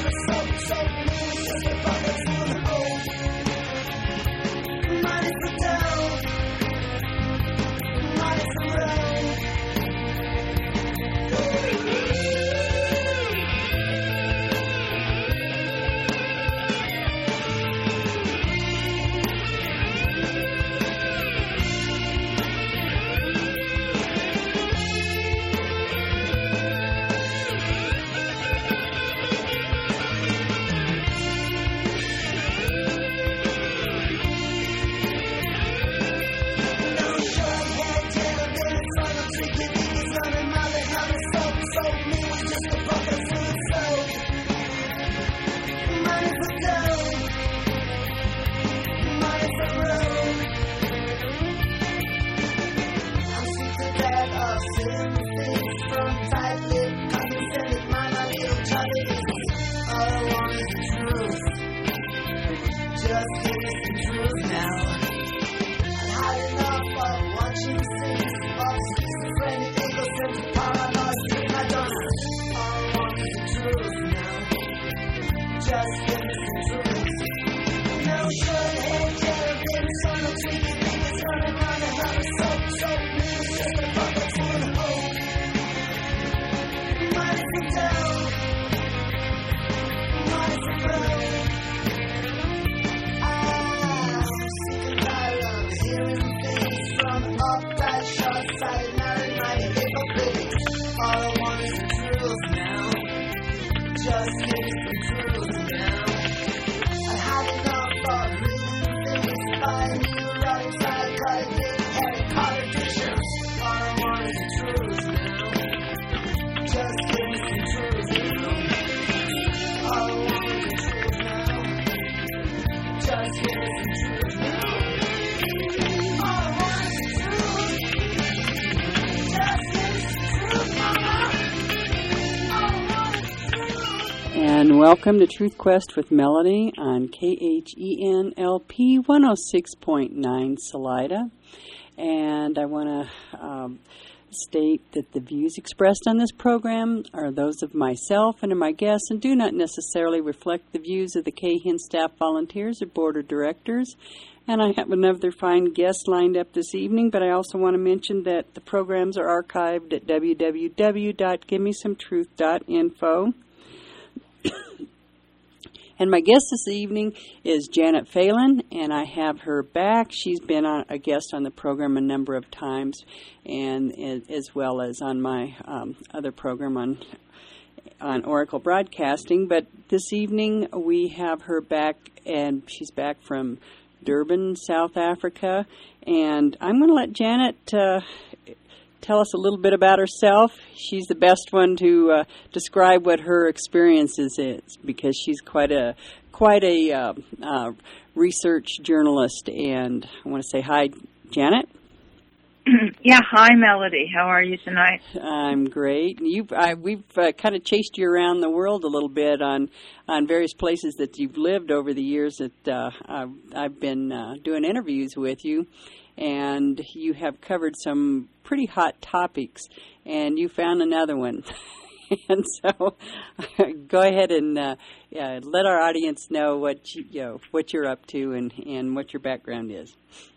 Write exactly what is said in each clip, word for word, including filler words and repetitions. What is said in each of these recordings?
And welcome to Truth Quest with Melody on K H E N L P one oh six point nine Salida. And I want to um, state that the views expressed on this program are those of myself and of my guests and do not necessarily reflect the views of the K H I N staff volunteers or board of directors. And I have another fine guest lined up this evening, but I also want to mention that the programs are archived at w w w dot give me some truth dot info. And my guest this evening is Janet Phelan, and I have her back. She's been on, a guest on the program a number of times, and as well as on my um, other program on on Oracle Broadcasting. But this evening we have her back, and she's back from Durban, South Africa. And I'm going to let Janet uh, tell us a little bit about herself. She's the best one to uh, describe what her experiences is, because she's quite a quite a uh, uh, research journalist. And I want to say hi, Janet. Yeah, hi, Melody. How are you tonight? I'm great. You, I, we've uh, kind of chased you around the world a little bit on on various places that you've lived over the years that uh, I've, I've been uh, doing interviews with you. And you have covered some pretty hot topics, and you found another one. And so, go ahead and uh, uh, let our audience know what you, you know, what you're up to and, and what your background is.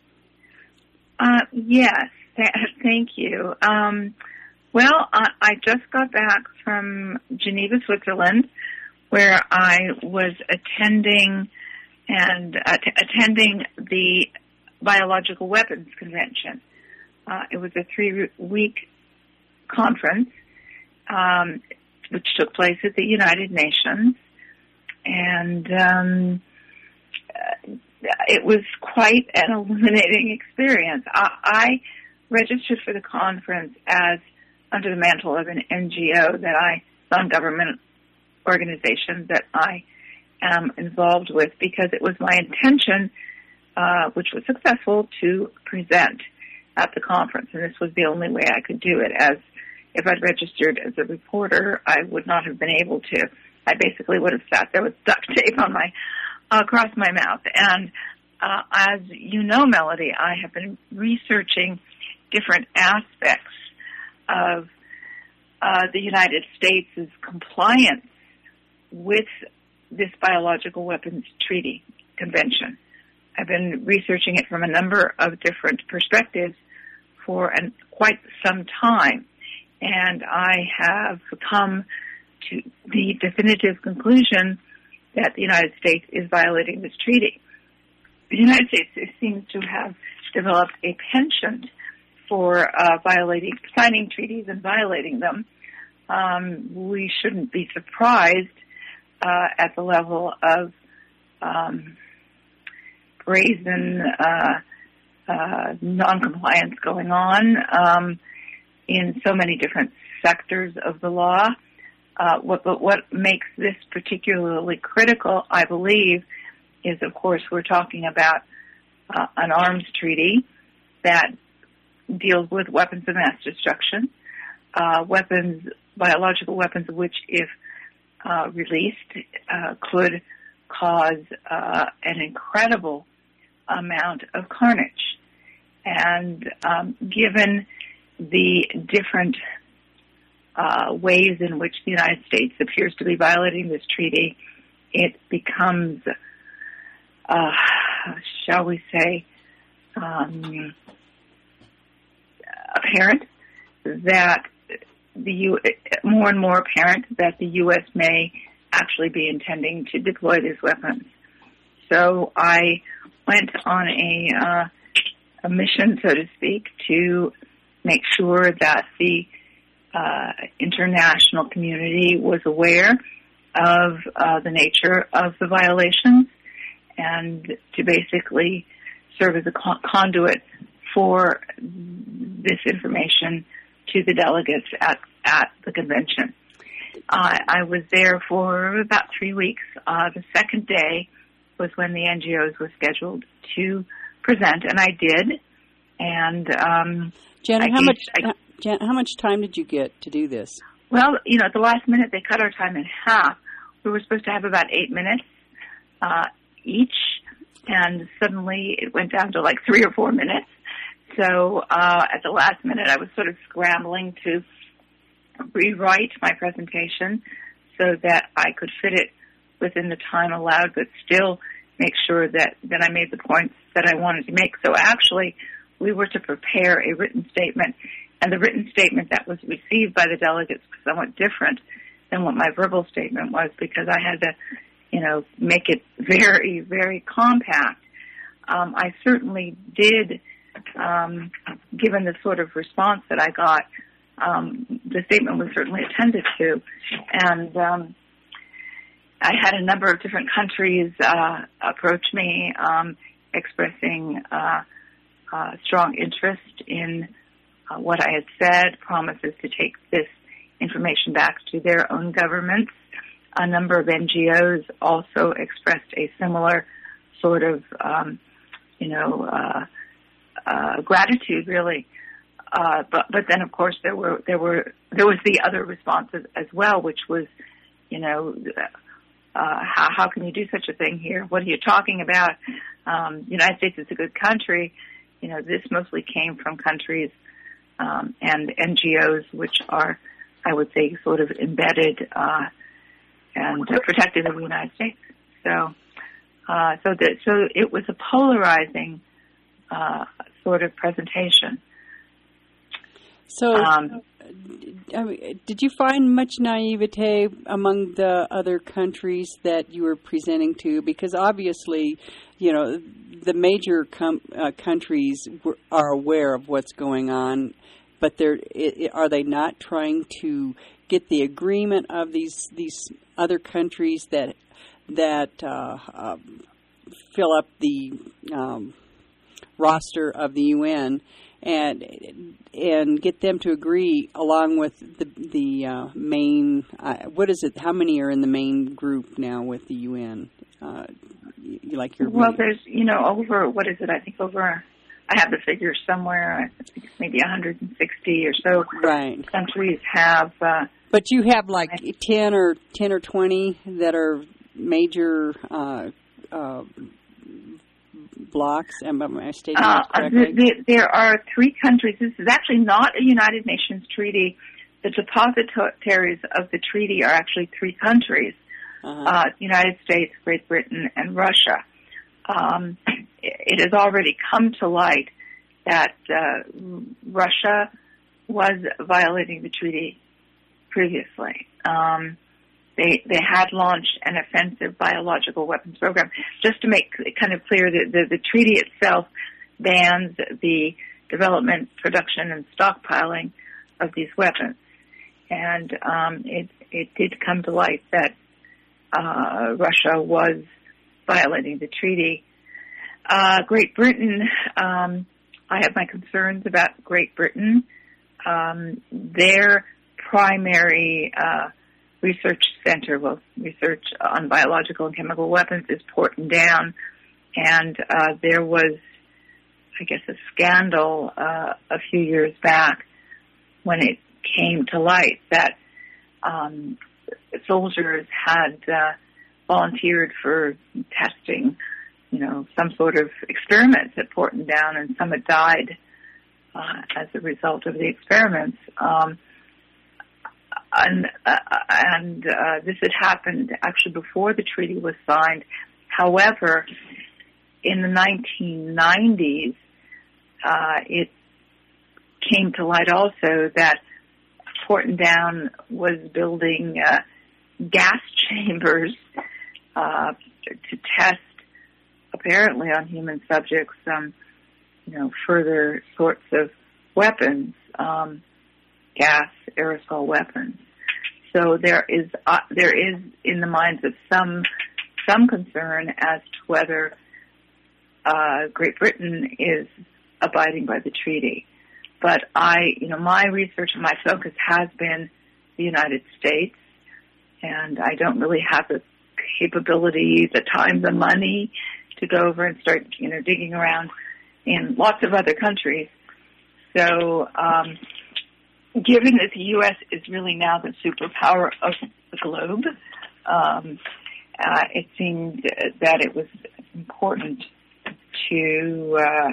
Uh, yes, th- thank you. Um, well, I, I just got back from Geneva, Switzerland, where I was attending and uh, t- attending the Biological Weapons Convention. Uh, it was a three-week conference, um, which took place at the United Nations, and um, uh, it was quite an illuminating experience. I, I registered for the conference as under the mantle of an N G O that I, non-government organization that I am involved with, because it was my intention, Uh, which was successful, to present at the conference. And this was the only way I could do it, as if I'd registered as a reporter, I would not have been able to. I basically would have sat there with duct tape on my, uh, across my mouth. And uh, as you know, Melody, I have been researching different aspects of uh, the United States' compliance with this Biological Weapons Treaty Convention. I've been researching it from a number of different perspectives for an, quite some time, and I have come to the definitive conclusion that the United States is violating this treaty. The United States seems to have developed a penchant for uh, violating, signing treaties and violating them. Um, we shouldn't be surprised uh, at the level of um, brazen uh, uh, noncompliance going on um, in so many different sectors of the law. Uh, what, but what makes this particularly critical, I believe, is, of course, we're talking about uh, an arms treaty that deals with weapons of mass destruction, uh, weapons, biological weapons, which, if uh, released, uh, could cause uh, an incredible amount of carnage. And um, given the different uh, ways in which the United States appears to be violating this treaty, it becomes, uh, shall we say, um, apparent that the U- more and more apparent that the U S may actually be intending to deploy these weapons. So I went on a, uh, a mission, so to speak, to make sure that the uh, international community was aware of uh, the nature of the violations, and to basically serve as a con- conduit for this information to the delegates at, at the convention. Uh, I was there for about three weeks. Uh, the second day was when the N G Os were scheduled to present, and I did. And um, Janet, I how gave, much I, Janet, how much time did you get to do this? Well, you know, at the last minute they cut our time in half. We were supposed to have about eight minutes uh, each, and suddenly it went down to like three or four minutes. So uh, at the last minute, I was sort of scrambling to rewrite my presentation so that I could fit it within the time allowed, but still make sure that, that I made the points that I wanted to make. So actually, we were to prepare a written statement, and the written statement that was received by the delegates was somewhat different than what my verbal statement was, because I had to, you know, make it very, very compact. Um, I certainly did, um, given the sort of response that I got, um, the statement was certainly attended to, and um, I had a number of different countries uh, approach me, um, expressing uh, uh, strong interest in uh, what I had said, promises to take this information back to their own governments. A number of N G Os also expressed a similar sort of, um, you know, uh, uh, gratitude, really. Uh, but but then, of course, there were there were there was the other responses as well, which was, you know, uh, how how can you do such a thing here? What are you talking about? Um, the United States is a good country. You know, this mostly came from countries um, and N G Os which are, I would say, sort of embedded uh, and uh, protected of the United States. So, uh, so that so it was a polarizing uh, sort of presentation. So, um, I mean, did you find much naivete among the other countries that you were presenting to? Because obviously, you know, the major com- uh, countries were, are aware of what's going on, but they're it, it, are they not trying to get the agreement of these these other countries that that uh, uh, fill up the um, roster of the U N? And and get them to agree along with the the uh, main. Uh, what is it? How many are in the main group now with the U N? Uh, you, like your well, there's you know over what is it? I think over. I have the figures somewhere. I think maybe one hundred sixty or so. Right. Countries have. Uh, but you have like ten or ten or twenty that are major. Uh, uh, blocks, am I stating uh, that correctly? The, the, there are three countries. This is actually not a United Nations treaty. The depositories of the treaty are actually three countries. uh-huh. uh, the United States, Great Britain, and Russia. Um, it has already come to light that uh, Russia was violating the treaty previously. Um, they they had launched an offensive biological weapons program. Just to make it kind of clear, that the, the treaty itself bans the development, production, and stockpiling of these weapons. And um, it it did come to light that uh, Russia was violating the treaty. Uh, Great Britain, um, I have my concerns about Great Britain. Um, their primary uh, research center, well, research on biological and chemical weapons, is Porton Down, and uh, there was, I guess, a scandal uh, a few years back when it came to light that um, soldiers had uh, volunteered for testing, you know, some sort of experiments at Porton Down, and some had died uh, as a result of the experiments. Um, and uh, and uh, this had happened actually before the treaty was signed. However, in the nineteen nineties, uh, it came to light also that Porton Down was building uh, gas chambers uh, to test, apparently on human subjects, um, you know, further sorts of weapons, um, gas, aerosol weapons. So there is uh, there is in the minds of some some concern as to whether uh, Great Britain is abiding by the treaty. But I, you know, my research and my focus has been the United States, and I don't really have the capability, the time, the money to go over and start, you know, digging around in lots of other countries. So, um, given that the U S is really now the superpower of the globe, um, uh, it seemed that it was important to uh,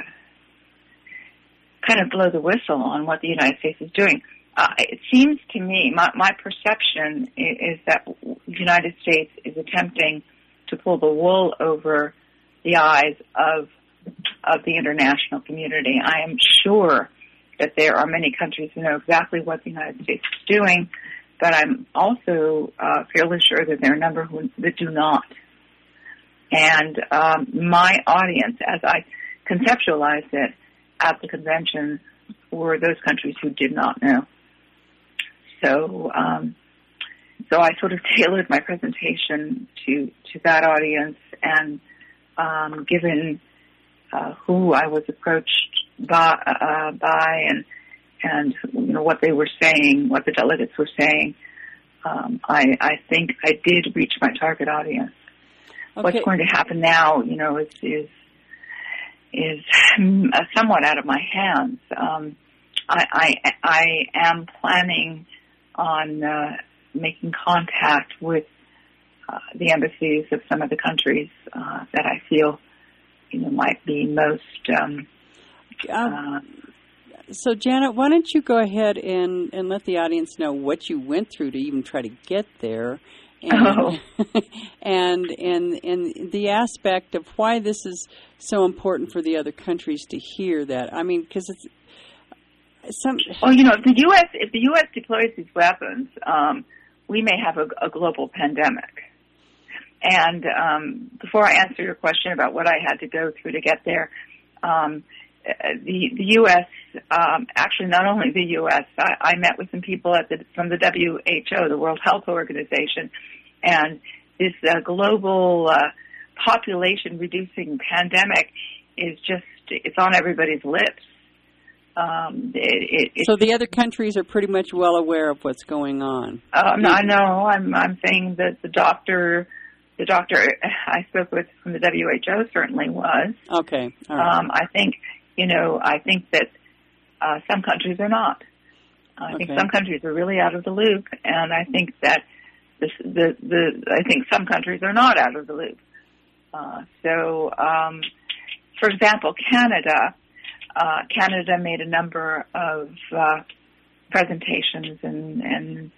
kind of blow the whistle on what the United States is doing. Uh, it seems to me, my, my perception is, is that the United States is attempting to pull the wool over the eyes of of the international community. I am sure that there are many countries who know exactly what the United States is doing, but I'm also uh, fairly sure that there are a number who, that do not. And um, my audience, as I conceptualized it at the convention, were those countries who did not know. So, um, so I sort of tailored my presentation to to that audience, and um, given uh, who I was approached by, uh, by, and and you know what they were saying, what the delegates were saying, um, I, I think I did reach my target audience. Okay. What's going to happen now, you know, is is is somewhat out of my hands. Um, I, I I am planning on uh, making contact with uh, the embassies of some of the countries uh, that I feel, you know, might be most. Um, uh, so, Janet, why don't you go ahead and, and let the audience know what you went through to even try to get there, and oh. and and and the aspect of why this is so important for the other countries to hear that. I mean, because it's. Some... Well, you know, if the U S if the U S deploys these weapons, um, we may have a, a global pandemic. And um, before I answer your question about what I had to go through to get there, um, the the U S um, actually not only the U S I, I met with some people at the from the W H O, the World Health Organization, and this uh, global uh, population reducing pandemic is just it's on everybody's lips. Um, it, it, so the other countries are pretty much well aware of what's going on. Um, I know. I'm, I'm saying that the doctor, the doctor I spoke with from the W H O certainly was. Okay. All right. Um, I think, you know, I think that uh, some countries are not. I okay. think some countries are really out of the loop, and I think that this, the the I think some countries are not out of the loop. Uh, so, um, for example, Canada. Uh, Canada made a number of uh, presentations and, and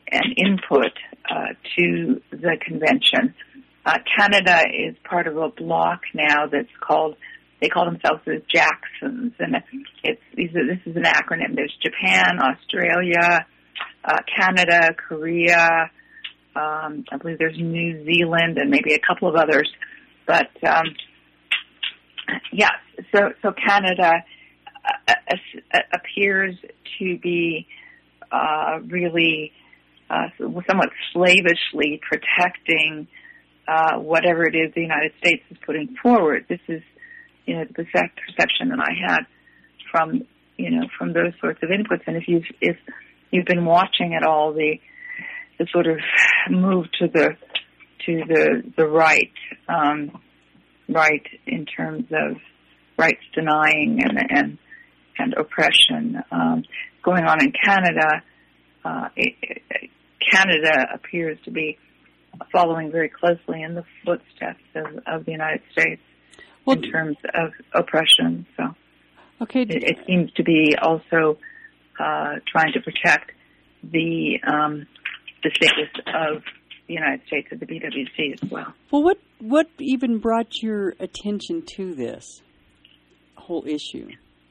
an input uh, to the convention. Uh, Canada is part of a bloc now that's called, they call themselves the Jacksons, and it's these are, this is an acronym. There's Japan, Australia, uh, Canada, Korea, um, I believe there's New Zealand, and maybe a couple of others. But um, yes, so so Canada uh, uh, appears to be uh, really uh, somewhat slavishly protecting Uh, whatever it is the United States is putting forward. This is, you know, the perception that I had from, you know, from those sorts of inputs. And if you've, if you've been watching at all, the, the sort of move to the, to the, the right, um, right in terms of rights denying and, and, and oppression, um, going on in Canada, uh, it, it, Canada appears to be following very closely in the footsteps of, of the United States well, in terms of oppression. So okay. it, it seems to be also uh, trying to protect the um, the status of the United States of the B W C as well. Well, what what even brought your attention to this whole issue?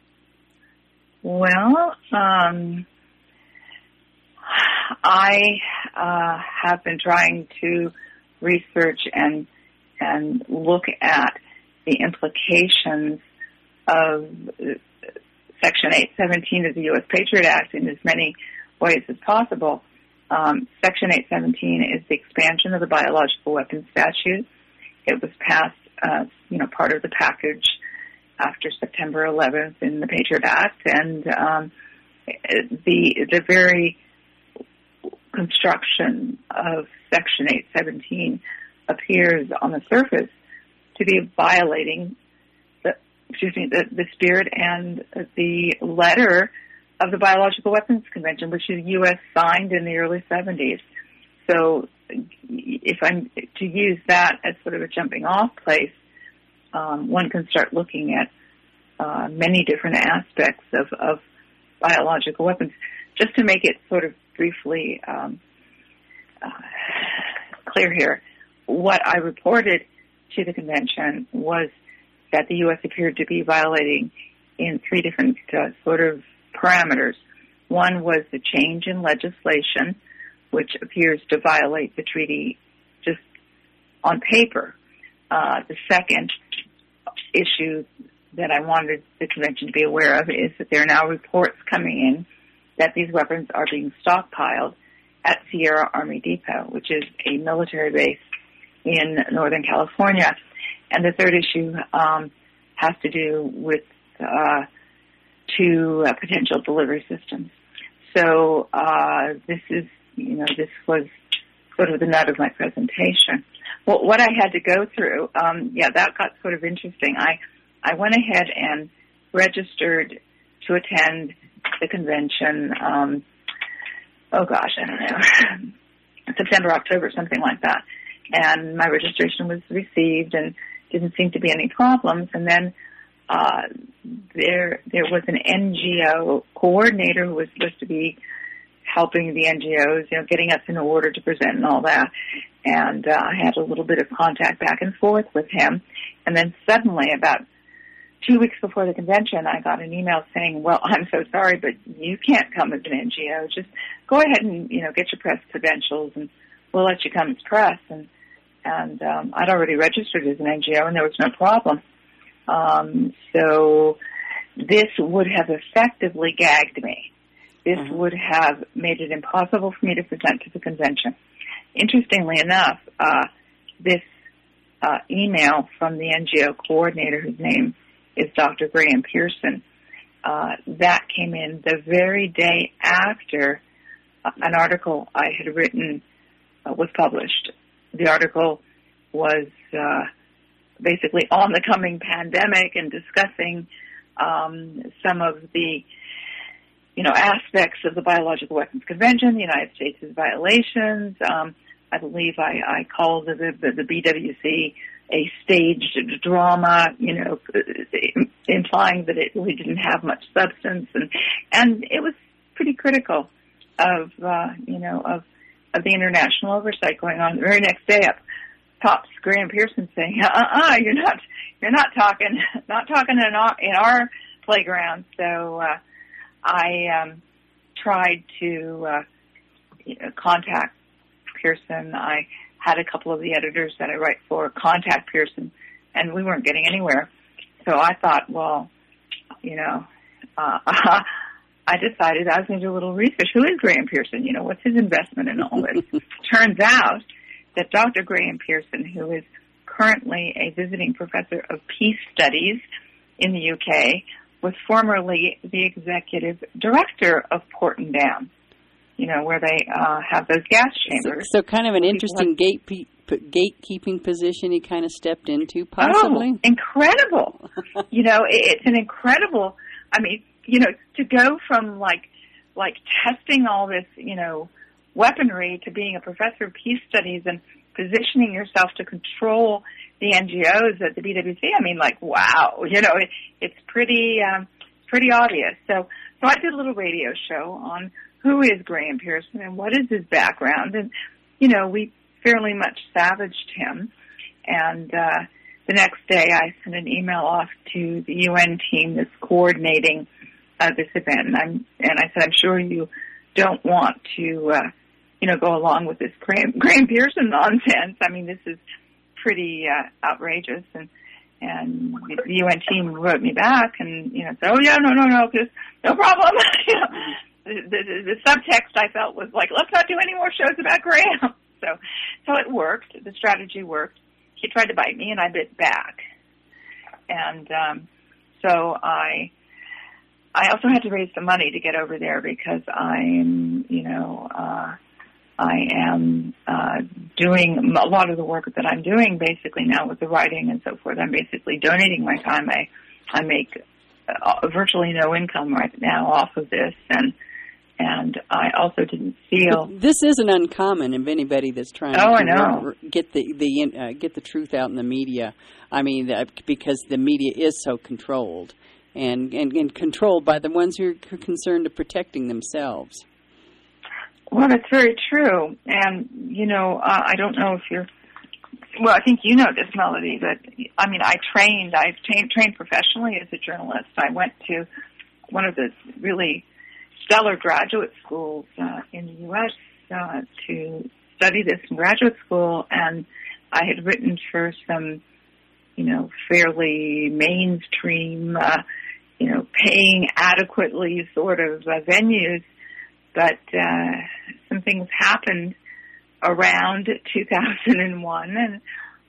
Well, um, I uh, have been trying to research and and look at the implications of Section eight seventeen of the U S Patriot Act in as many ways as possible. Um, Section eight seventeen is the expansion of the biological weapons statute. It was passed, uh, you know, part of the package after September eleventh in the Patriot Act, and um, the the very construction of Section eight seventeen appears on the surface to be violating the, excuse me, the, the spirit and the letter of the Biological Weapons Convention, which the U S signed in the early seventies. So if I'm to use that as sort of a jumping off place, um, one can start looking at uh, many different aspects of, of biological weapons. Just to make it sort of briefly um, uh, clear here, what I reported to the convention was that the U S appeared to be violating in three different uh, sort of parameters. One was the change in legislation, which appears to violate the treaty just on paper. Uh, the second issue that I wanted the convention to be aware of is that there are now reports coming in that these weapons are being stockpiled at Sierra Army Depot, which is a military base in Northern California. And the third issue um, has to do with uh, two uh, potential delivery systems. So uh, this is, you know, this was sort of the nut of my presentation. Well, what I had to go through, um, yeah, that got sort of interesting. I, I went ahead and registered to attend the convention, um, oh gosh, I don't know, September, October, something like that. And my registration was received and didn't seem to be any problems. And then uh, there there was an N G O coordinator who was supposed to be helping the N G Os, you know, getting us in order to present and all that. And uh, I had a little bit of contact back and forth with him. And then suddenly, about two weeks before the convention, I got an email saying, well, I'm so sorry, but you can't come as an N G O. Just go ahead and, you know, get your press credentials and we'll let you come as press. And, and um, I'd already registered as an N G O and there was no problem. Um, so this would have effectively gagged me. This mm-hmm. would have made it impossible for me to present to the convention. Interestingly enough, uh, this uh, email from the N G O coordinator, whose name is Doctor Graham Pearson, uh, that came in the very day after uh, an article I had written uh, was published. The article was uh, basically on the coming pandemic and discussing um, some of the, you know, aspects of the Biological Weapons Convention, the United States' violations. Um, I believe I, I called the, the, the B W C a staged drama, you know, implying that it really didn't have much substance, and and it was pretty critical of uh, you know of of the international oversight going on. The very next day, up pops Graham Pearson saying, "Uh-uh, you're not, you're not talking, not talking in our, in our playground." So uh, I um, tried to uh, you know, contact Pearson. I had a couple of the editors that I write for contact Pearson, and we weren't getting anywhere. So I thought, well, you know, uh, I decided I was going to do a little research. Who is Graham Pearson? You know, what's his investment in all this? Turns out that Doctor Graham Pearson, who is currently a visiting professor of peace studies in the U K, was formerly the executive director of Porton Dam, you know, where they uh, have those gas chambers. So, so kind of an interesting gate gatekeeping position he kind of stepped into, possibly? Oh, incredible. You know, it's an incredible, I mean, you know, to go from like, like testing all this, you know, weaponry to being a professor of peace studies and positioning yourself to control the N G Os at the B W C. I mean, like, wow, you know, it, it's pretty, um, pretty obvious. So, so I did a little radio show on who is Graham Pearson and what is his background. And, you know, we fairly much savaged him. And, uh, the next day I sent an email off to the U N team that's coordinating uh, this event. And, I'm, and I said, I'm sure you don't want to, uh, you know, go along with this Graham, Graham Pearson nonsense. I mean, this is pretty uh, outrageous. And, and the U N team wrote me back and, you know, said, oh, yeah, no, no, no, just no problem. you know, the, the, the subtext I felt was like, let's not do any more shows about Graham. So, so it worked. The strategy worked. He tried to bite me, and I bit back. And um, so I, I also had to raise some money to get over there because I'm, you know, uh, I am uh, doing a lot of the work that I'm doing basically now with the writing and so forth. I'm basically donating my time. I, I make uh, virtually no income right now off of this, and and I also didn't feel but this isn't uncommon of anybody that's trying oh, to I know. get the the uh, get the truth out in the media. I mean, uh, because the media is so controlled and, and and controlled by the ones who are concerned to protecting themselves. Well, that's very true. And, you know, uh, I don't know if you're, well, I think you know this, Melody, but, I mean, I trained, I trained, trained professionally as a journalist. I went to one of the really stellar graduate schools uh, in the U S uh, to study this in graduate school, and I had written for some, you know, fairly mainstream, uh, you know, paying adequately sort of uh, venues. But uh, some things happened around two thousand one, and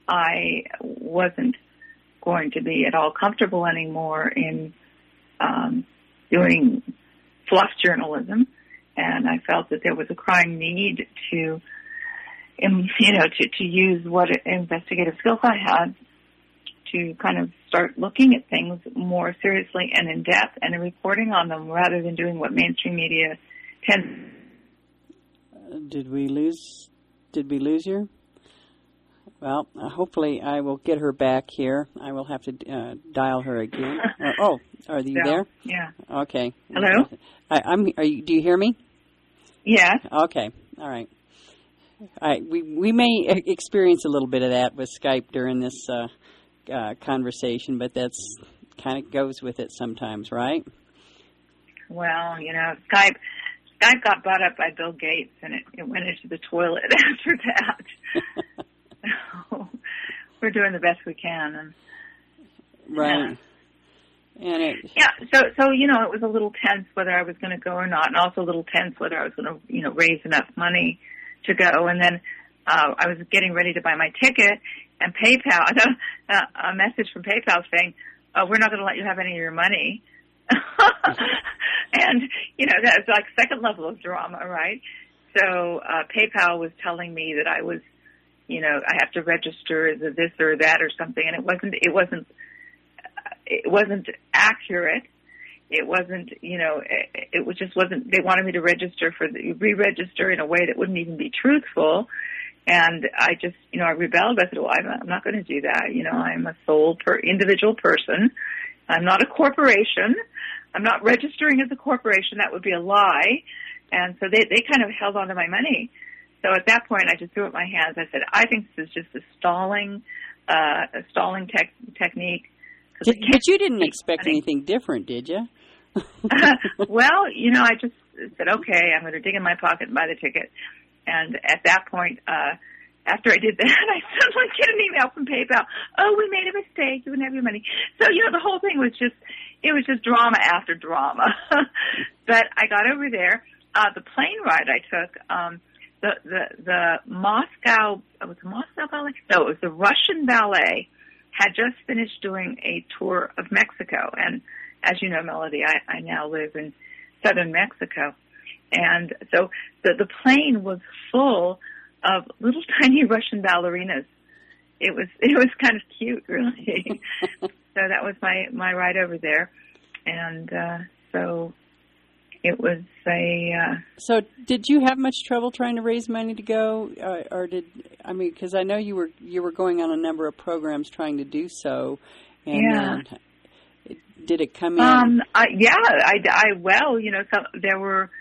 I wasn't going to be at all comfortable anymore in um, doing fluff journalism, and I felt that there was a crying need to, um, you know, to, to use what investigative skills I had to kind of start looking at things more seriously and in depth and reporting on them rather than doing what mainstream media tends. Uh, did we lose? Did we lose her? Well, uh, hopefully I will get her back here. I will have to uh, dial her again. uh, oh, are you so, there? Yeah. Okay. Hello. I, I'm. Are you? Do you hear me? Yeah. Okay. All right. All right. We we may experience a little bit of that with Skype during this uh, uh, conversation, but that's kind of goes with it sometimes, right? Well, you know, Skype. Skype got bought up by Bill Gates, and it, it went into the toilet after that. So we're doing the best we can, and right. Yeah. And it, yeah, so so you know, it was a little tense whether I was going to go or not, and also a little tense whether I was going to, you know, raise enough money to go. And then uh, I was getting ready to buy my ticket, and PayPal, I got a, a message from PayPal saying, oh, "We're not going to let you have any of your money." And, you know, that's like second level of drama, right? So uh, PayPal was telling me that I was, you know, I have to register as a this or that or something, and it wasn't, it wasn't, it wasn't accurate. It wasn't, you know, it, it was just wasn't, they wanted me to register for the, re-register in a way that wouldn't even be truthful. And I just, you know, I rebelled. I said, well, I'm not, I'm not going to do that. You know, I'm a sole per individual person. I'm not a corporation. I'm not registering as a corporation. That would be a lie. And so they, they kind of held on to my money. so at that point, I just threw up my hands. I said, I think this is just a stalling, uh, a stalling tech, technique. Did, but you didn't expect money. anything different, did you? Well, you know, I just said, okay, I'm going to dig in my pocket and buy the ticket. And at that point, uh, after I did that, I suddenly get an email from PayPal. Oh, we made a mistake. You wouldn't have your money. So, you know, the whole thing was just, it was just drama after drama. But I got over there. Uh, the plane ride I took, um, the, the, the Moscow, it was the Moscow Ballet? No, it was the Russian Ballet had just finished doing a tour of Mexico. And as you know, Melody, I, I now live in southern Mexico. And so the, the plane was full of little tiny Russian ballerinas. It was, it was kind of cute, really. So that was my, my ride over there. And, uh, so it was a, uh, So did you have much trouble trying to raise money to go? Uh, or did, I mean, cause I know you were, you were going on a number of programs trying to do so. And yeah. then did it come in? Um, I, yeah, I, I, well, you know, some, there were,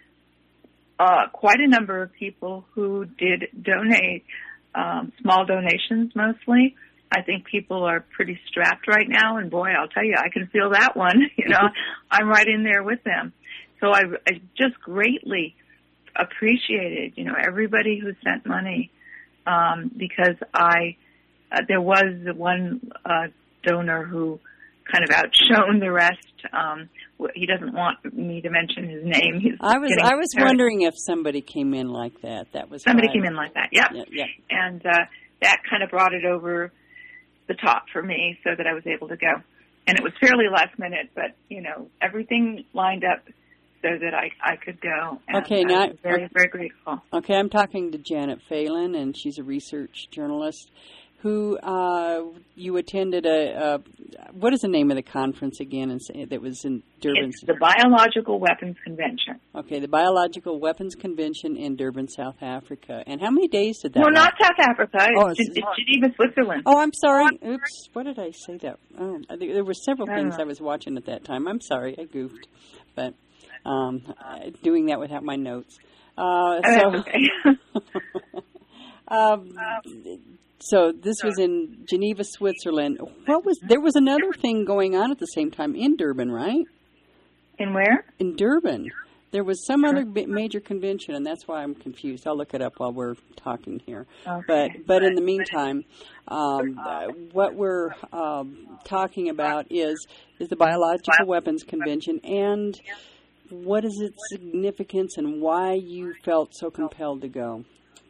Uh, quite a number of people who did donate, um, small donations mostly. I think people are pretty strapped right now, and boy, I'll tell you, I can feel that one. You know, I'm right in there with them. So I, I just greatly appreciated, you know, everybody who sent money, um, because I, uh, there was one, uh, donor who kind of outshone the rest. Um, he doesn't want me to mention his name. He's I was I was started. wondering if somebody came in like that. That was somebody why. came in like that. Yep. Yeah. yeah. And uh, that kind of brought it over the top for me, so that I was able to go. And it was fairly last minute, but you know, everything lined up so that I I could go. And okay. I Now was very very grateful. Okay, I'm talking to Janet Phelan, and she's a research journalist. Who uh, you attended a, a what is the name of the conference again? And that was in Durban. It's the Biological Weapons Convention. Okay, the Biological Weapons Convention in Durban, South Africa. And how many days did that? No, last? not South Africa. Oh, it's, it's Geneva, Switzerland. Oh, I'm sorry. Oops, what did I say that? Oh, there were several things I was watching at that time. I'm sorry, I goofed, but um, doing that without my notes. Uh, so. Okay. um, So this was in Geneva, Switzerland. What was there was another thing going on at the same time in Durban, right? In where? In Durban. There was some other major convention, and that's why I'm confused. I'll look it up while we're talking here. Okay. But but in the meantime, um, uh, what we're um, talking about is is the Biological Weapons Convention, and what is its significance, and why you felt so compelled to go.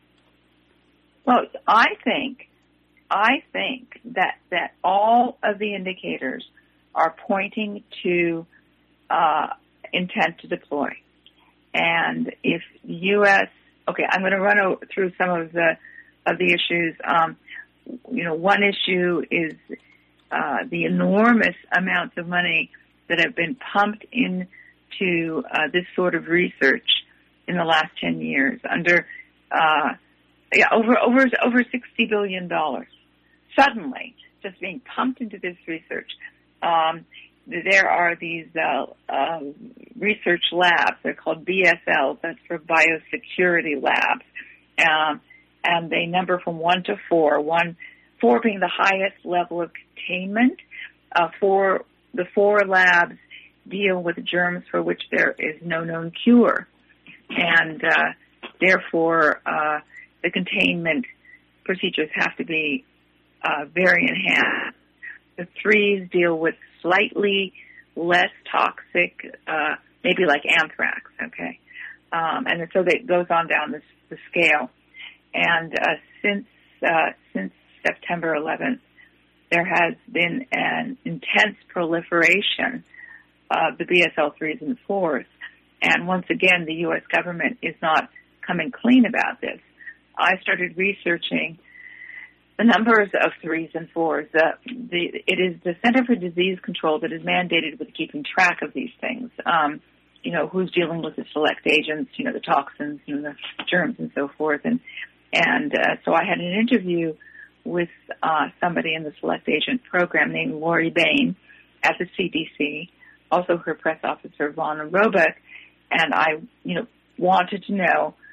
Well, I think, I think that, that all of the indicators are pointing to, uh, intent to deploy. And if U S, okay, I'm going to run o- through some of the, of the issues. Um, you know, one issue is, uh, the enormous amounts of money that have been pumped into, uh, this sort of research in the last ten years under, uh, Yeah, over over over sixty billion dollars. Suddenly, just being pumped into this research. Um, there are these uh, uh, research labs. They're called B S Ls. That's for biosecurity labs, um, and they number from one to four. One, four being the highest level of containment. Uh, four, the four labs deal with germs for which there is no known cure, and uh, therefore. Uh, The containment procedures have to be uh, very enhanced. The threes deal with slightly less toxic, uh, maybe like anthrax, okay? Um, and so that goes on down the, the scale. And uh, since uh, since September eleventh, there has been an intense proliferation of the B S L threes and fours. And once again, the U S government is not coming clean about this. I started researching the numbers of threes and fours. Uh, the, it is the Center for Disease Control that is mandated with keeping track of these things. Um, you know, who's dealing with the select agents, you know, the toxins and the germs and so forth. And, and uh, so I had an interview with uh, somebody in the select agent program named Lori Bain at the C D C, also her press officer, Vaughn Roebuck, and I, you know, wanted to know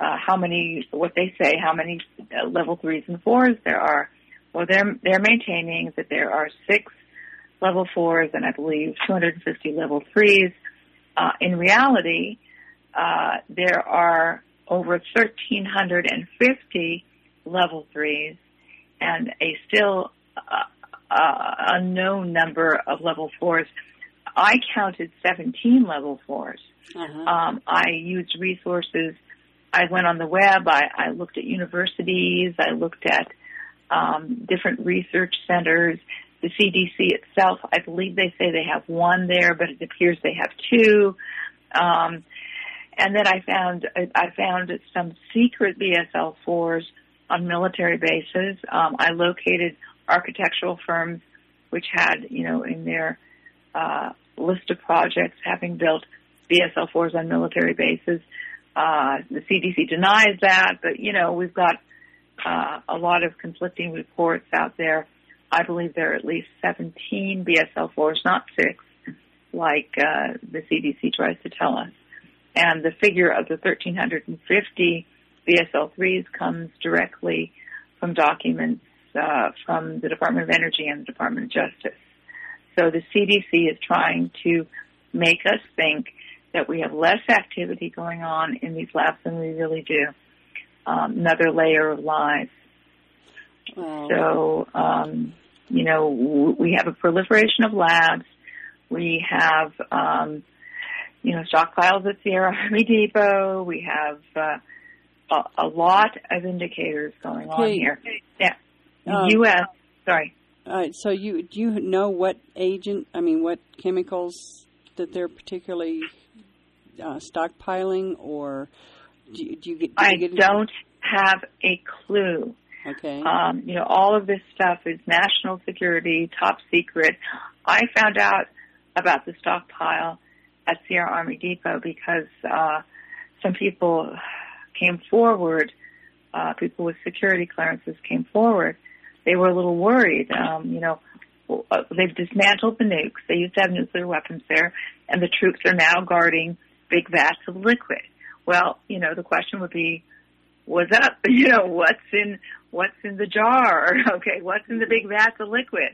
uh, how many, what they say, how many uh, level threes and fours there are. Well, they're, they're maintaining that there are six level fours and I believe two hundred fifty level threes. Uh, in reality, uh, there are over one thousand three hundred fifty level threes and a still uh, uh, unknown number of level fours. I counted seventeen level fours. Uh-huh. Um, I used resources. I went on the web. I, I looked at universities. I looked at um, different research centers. The C D C itself, I believe they say they have one there, but it appears they have two. Um, and then I found I found some secret B S L fours on military bases. Um, I located architectural firms which had, you know, in their uh, list of projects having built B S L fours on military bases. Uh, the C D C denies that, but, you know, we've got uh, a lot of conflicting reports out there. I believe there are at least seventeen B S L fours, not six, like uh, the C D C tries to tell us. And the figure of the one thousand three hundred fifty B S L threes comes directly from documents uh, from the Department of Energy and the Department of Justice. So the C D C is trying to make us think that we have less activity going on in these labs than we really do. Um, another layer of lies. Wow. So, um, you know, w- we have a proliferation of labs. We have, um, you know, stockpiles at Sierra Army Depot. We have uh, a, a lot of indicators going on okay. here. Yeah. The um, U S, sorry. All right, so you do you know what agent, I mean, what chemicals that they're particularly uh, stockpiling, or do you, do you get... Do I you get don't have a clue. Okay. Um, you know, all of this stuff is national security, top secret. I found out about the stockpile at Sierra Army Depot because uh, some people came forward, uh, people with security clearances came forward. They were a little worried. Um, you know, they've dismantled the nukes. They used to have nuclear weapons there, and the troops are now guarding big vats of liquid. Well, you know, the question would be, what's up? You know, what's in what's in the jar? Okay, what's in the big vats of liquid?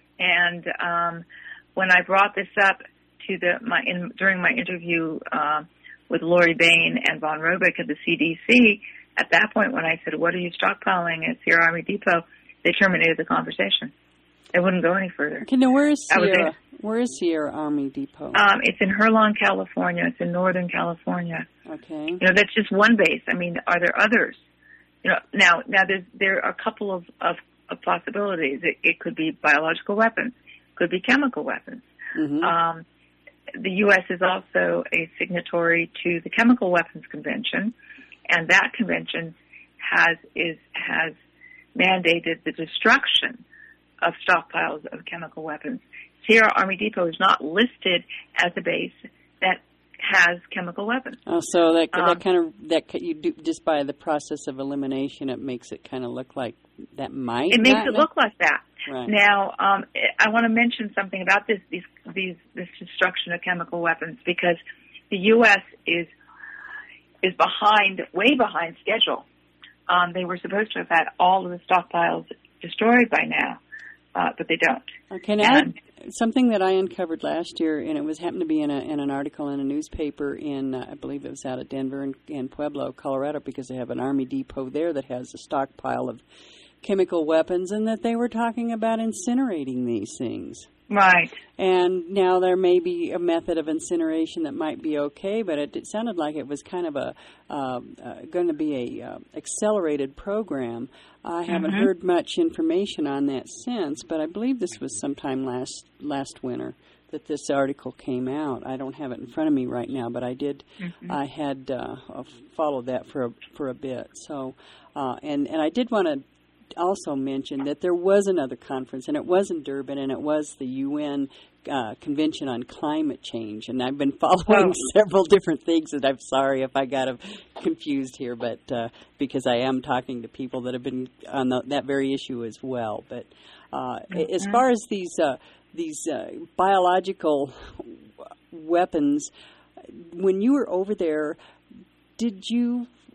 And um, when I brought this up to the my in, during my interview uh, with Lori Bain and Von Robick at the C D C, at that point when I said, "What are you stockpiling at Sierra Army Depot?" they terminated the conversation. They wouldn't go any further. Okay, now where is Sierra? Where is Sierra Army Depot? Um, it's in Herlong, California. It's in Northern California. Okay. You know, that's just one base. I mean, are there others? You know, now, now there's, there are a couple of, of, of possibilities. It, it could be biological weapons. It could be chemical weapons. Mm-hmm. Um, the U S is also a signatory to the Chemical Weapons Convention, and that convention has is has mandated the destruction of stockpiles of chemical weapons. Sierra Army Depot is not listed as a base that has chemical weapons. Oh, so that um, that kind of that you do just by the process of elimination, it makes it kind of look like that might. It makes not it make... look like that. Right. Now, um, I want to mention something about this these these this destruction of chemical weapons, because the U S is is behind, way behind schedule. Um, they were supposed to have had all of the stockpiles destroyed by now, uh, but they don't. Okay, now and, I, something that I uncovered last year, and it was happened to be in, a, in an article in a newspaper in, uh, I believe it was out of Denver and, and Pueblo, Colorado, because they have an Army depot there that has a stockpile of chemical weapons, and that they were talking about incinerating these things. Right. And now there may be a method of incineration that might be okay, but it, it sounded like it was kind of a uh, uh, going to be a uh, accelerated program. I haven't mm-hmm. heard much information on that since, but I believe this was sometime last last winter that this article came out. I don't have it in front of me right now, but I did. Mm-hmm. I had uh, followed that for a, for a bit. So, uh, and and I did want to also mention that there was another conference, and it was in Durban, and it was the U N uh, Convention on Climate Change. And I've been following oh. several different things, and I'm sorry if I got confused here, but uh, because I am talking to people that have been on the, that very issue as well. But uh, mm-hmm. as far as these uh, these uh, biological weapons, when you were over there, did you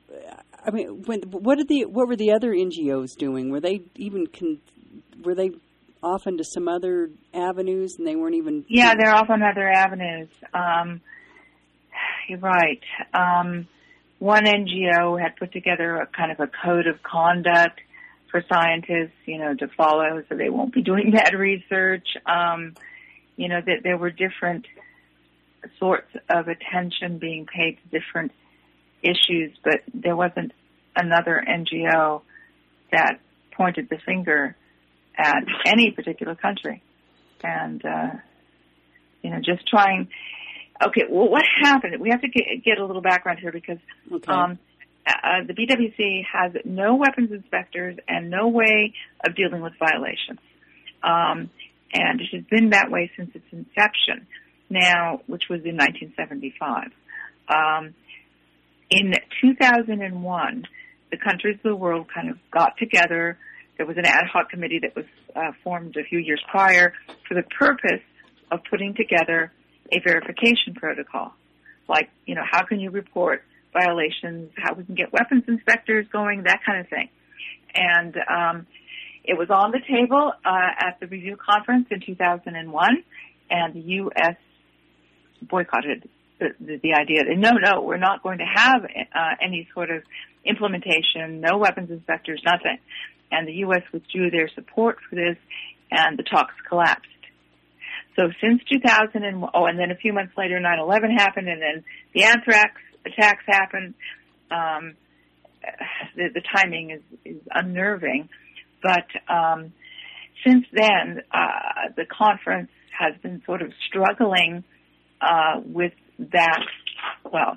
I mean, when, what did the what were the other N G Os doing? Were they even con, were they off into some other avenues, and they weren't even? Yeah, they're off on other avenues. Um, you're right. Um, one N G O had put together a kind of a code of conduct for scientists, you know, to follow, so they won't be doing bad research. Um, you know, that there were different sorts of attention being paid to different issues, but there wasn't another N G O that pointed the finger at any particular country. And, uh, you know, just trying, okay, well, what happened? We have to get, get a little background here because, okay. um, uh, the B W C has no weapons inspectors and no way of dealing with violations. Um, and it has been that way since its inception now, which was in nineteen seventy-five. Um, in two thousand one, the countries of the world kind of got together. There was an ad hoc committee that was uh, formed a few years prior for the purpose of putting together a verification protocol. Like, you know, how can you report violations, how we can get weapons inspectors going, that kind of thing. And um, it was on the table uh, at the review conference in two thousand one, and the U S boycotted the, the, the idea that, no, no, we're not going to have uh, any sort of implementation, no weapons inspectors, nothing. And the U S withdrew their support for this, and the talks collapsed. So since two thousand one, oh, and then a few months later, nine eleven happened, and then the anthrax attacks happened. Um, the, the timing is, is unnerving. But um, since then, uh, the conference has been sort of struggling uh, with that, well,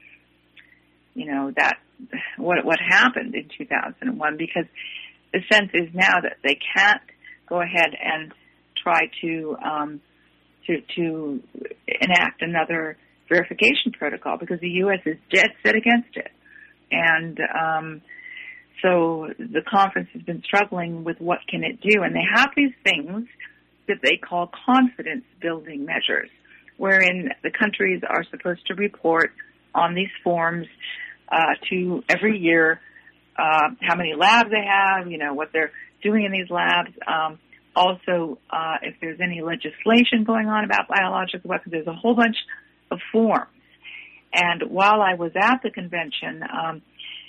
you know, that what what happened in two thousand one, because the sense is now that they can't go ahead and try to um, to to enact another verification protocol because the U S is dead set against it. And um, so the conference has been struggling with what can it do. And they have these things that they call confidence-building measures, wherein the countries are supposed to report on these forms uh, to every year uh, how many labs they have, you know, what they're doing in these labs. Um, also, uh, if there's any legislation going on about biological weapons, there's a whole bunch of forms. And while I was at the convention, um,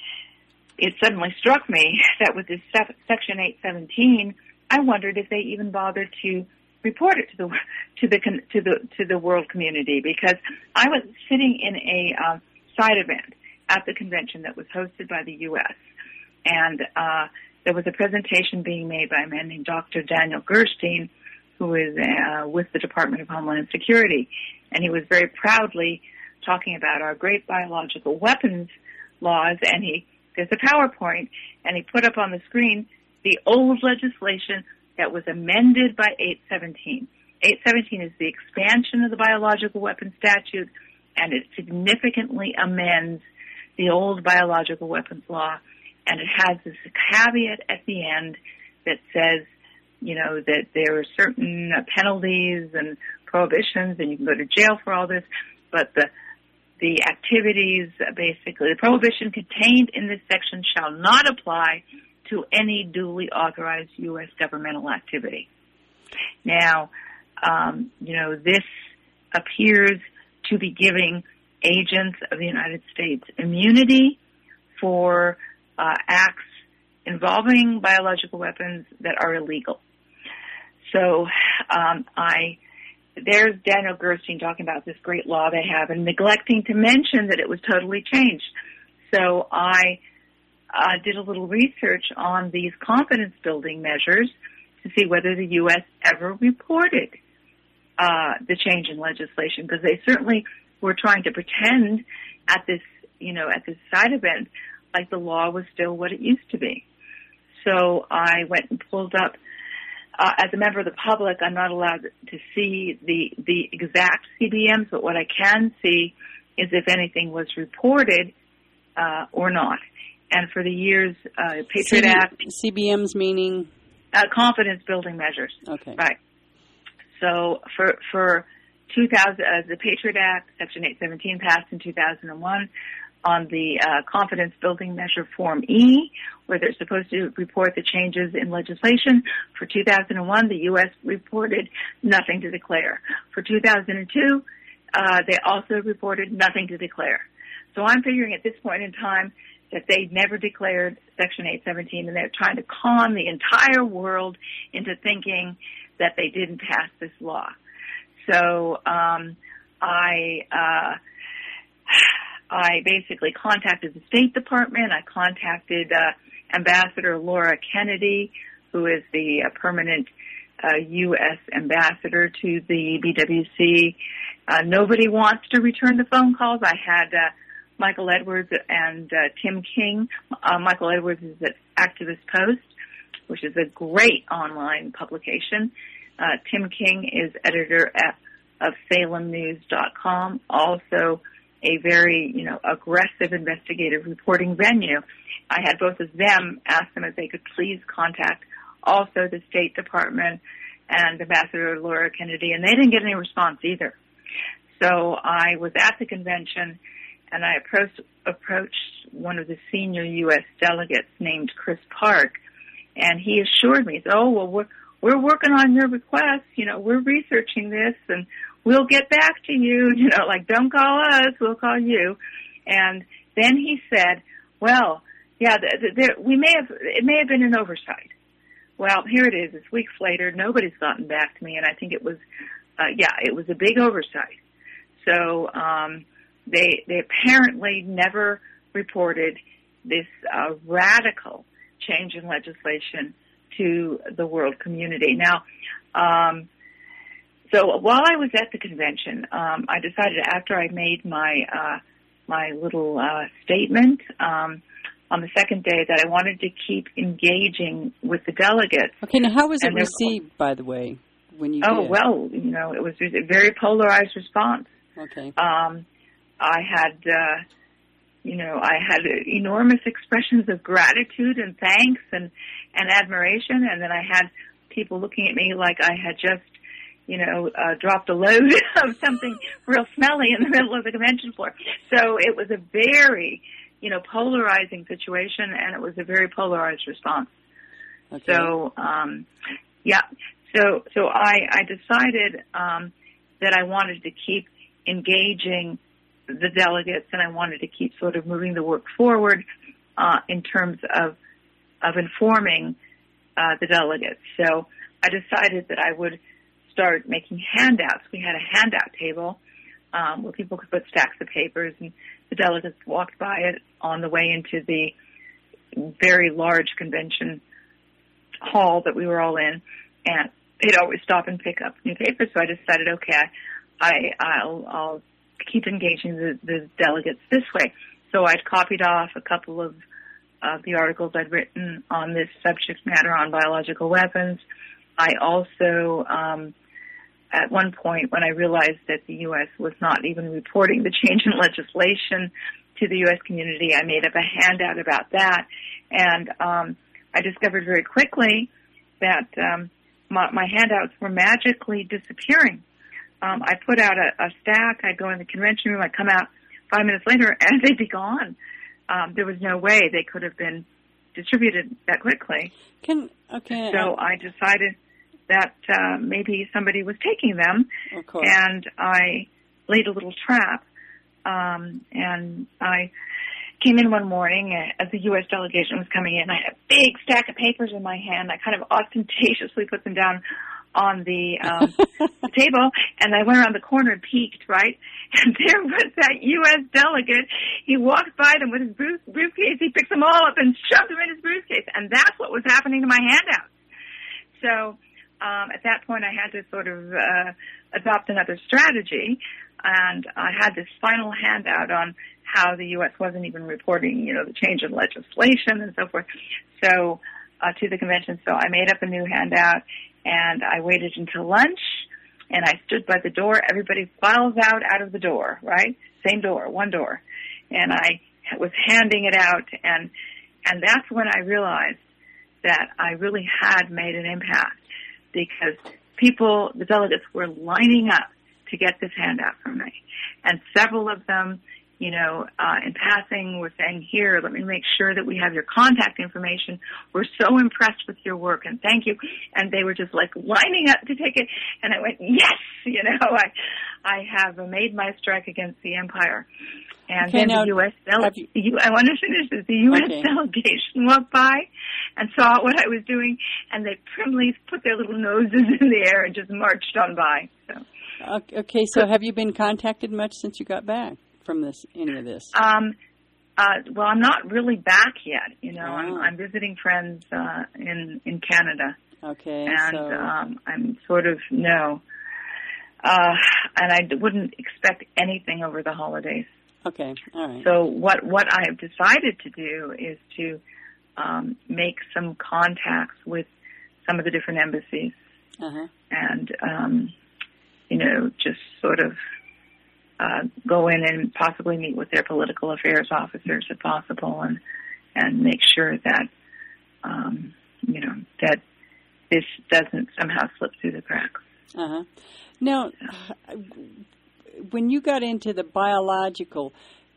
it suddenly struck me that with this Section eight seventeen, I wondered if they even bothered to report it to the to the to the to the world community, because I was sitting in a uh, side event at the convention that was hosted by the U S, and uh, there was a presentation being made by a man named Doctor Daniel Gerstein, who is uh, with the Department of Homeland Security, and he was very proudly talking about our great biological weapons laws, and he there's a PowerPoint, and he put up on the screen the old legislation that was amended by eight seventeen. eight seventeen is the expansion of the biological weapons statute, and it significantly amends the old biological weapons law, and it has this caveat at the end that says, you know, that there are certain penalties and prohibitions, and you can go to jail for all this, but the The activities, basically, the prohibition contained in this section shall not apply to any duly authorized U S governmental activity. Now, um, you know, this appears to be giving agents of the United States immunity for uh, acts involving biological weapons that are illegal. So um, I... There's Daniel Gerstein talking about this great law they have and neglecting to mention that it was totally changed. So I uh, did a little research on these confidence-building measures to see whether the U S ever reported uh, the change in legislation, because they certainly were trying to pretend at this, you know, at this side event like the law was still what it used to be. So I went and pulled up. Uh, as a member of the public, I'm not allowed to see the, the exact C B Ms, but what I can see is if anything was reported uh, or not. And for the years, uh, Patriot C- Act... C B Ms meaning? Uh, confidence-building measures. Okay. Right. So for for two thousand, uh, the Patriot Act, Section eight seventeen, passed in two thousand one. on the uh, confidence building measure Form E, where they're supposed to report the changes in legislation. For two thousand one, the U S reported nothing to declare. For two thousand two, uh, they also reported nothing to declare. So I'm figuring at this point in time that they never declared Section eight seventeen, and they're trying to con the entire world into thinking that they didn't pass this law. So um, I... Uh, I basically contacted the State Department. I contacted uh, Ambassador Laura Kennedy, who is the uh, permanent uh, U S ambassador to the B W C. Uh, nobody wants to return the phone calls. I had uh, Michael Edwards and uh, Tim King. Uh, Michael Edwards is at Activist Post, which is a great online publication. Uh, Tim King is editor at, of Salem News dot com, also a very, you know, aggressive investigative reporting venue. I had both of them ask them if they could please contact also the State Department and Ambassador Laura Kennedy, and they didn't get any response either. So I was at the convention, and I approached, approached one of the senior U S delegates named Chris Park, and he assured me, oh, well, we're, we're working on your request. You know, we're researching this, and we'll get back to you, you know, like, don't call us, we'll call you. And then he said, well, yeah, th- th- we may have, it may have been an oversight. Well, here it is. It's weeks later. Nobody's gotten back to me, and I think it was, uh, yeah, it was a big oversight. So um, they they apparently never reported this uh, radical change in legislation to the world community. Now, um, so while I was at the convention, um, I decided after I made my uh, my little uh, statement um, on the second day that I wanted to keep engaging with the delegates. Okay, now how was it received, by the way, when you Oh, did? well, you know, it was a very polarized response. Okay. Um, I had, uh, you know, I had enormous expressions of gratitude and thanks and, and admiration, and then I had people looking at me like I had just, you know, uh, dropped a load of something real smelly in the middle of the convention floor. So it was a very, you know, polarizing situation, and it was a very polarized response. Okay. So, um, yeah, so so I, I decided um, that I wanted to keep engaging the delegates, and I wanted to keep sort of moving the work forward uh, in terms of of informing uh, the delegates. So I decided that I would start making handouts. We had a handout table um, where people could put stacks of papers, and the delegates walked by it on the way into the very large convention hall that we were all in, and they'd always stop and pick up new papers. So I decided, okay, I, I'll, I'll keep engaging the, the delegates this way. So I'd copied off a couple of uh, the articles I'd written on this subject matter on biological weapons. I also, um, at one point when I realized that the U S was not even reporting the change in legislation to the U S community, I made up a handout about that. And um, I discovered very quickly that um, my, my handouts were magically disappearing. Um, I put out a, a stack. I'd go in the convention room. I'd come out five minutes later, and they'd be gone. Um, there was no way they could have been distributed that quickly. Can okay. So I decided that uh, maybe somebody was taking them, Of course. and I laid a little trap. Um, and I came in one morning as the U S delegation was coming in. I had a big stack of papers in my hand. I kind of ostentatiously put them down on the, um, the table, and I went around the corner and peeked, right? And there was that U S delegate. He walked by them with his brief, briefcase. He picked them all up and shoved them in his briefcase, and that's what was happening to my handouts. So um, at that point, I had to sort of uh, adopt another strategy, and I had this final handout on how the U S wasn't even reporting, you know, the change in legislation and so forth. So uh, to the convention, so I made up a new handout. And I waited until lunch, and I stood by the door. Everybody files out out of the door, right? Same door, one door. And I was handing it out, and and that's when I realized that I really had made an impact, because people, the delegates, were lining up to get this handout from me. And several of them you know, uh, in passing, were saying, here, let me make sure that we have your contact information. We're so impressed with your work, and thank you. And they were just like lining up to take it. And I went, yes, you know, I, I have made my strike against the empire. And okay, then now, the U S Dele- you, the U- I want to finish this. The U S okay. delegation walked by and saw what I was doing, and they primly put their little noses in the air and just marched on by. So. Okay, so have you been contacted much since you got back from this, any of this? Um, uh, well, I'm not really back yet. You know, oh. I'm, I'm visiting friends uh, in in Canada. Okay, and so um, I'm sort of no, uh, and I wouldn't expect anything over the holidays. Okay, all right. So what what I have decided to do is to um, make some contacts with some of the different embassies, uh-huh. and um, you know, just sort of uh, go in and possibly meet with their political affairs officers if possible, and and make sure that um, you know that this doesn't somehow slip through the cracks. Uh-huh. Now, when you got into the biological,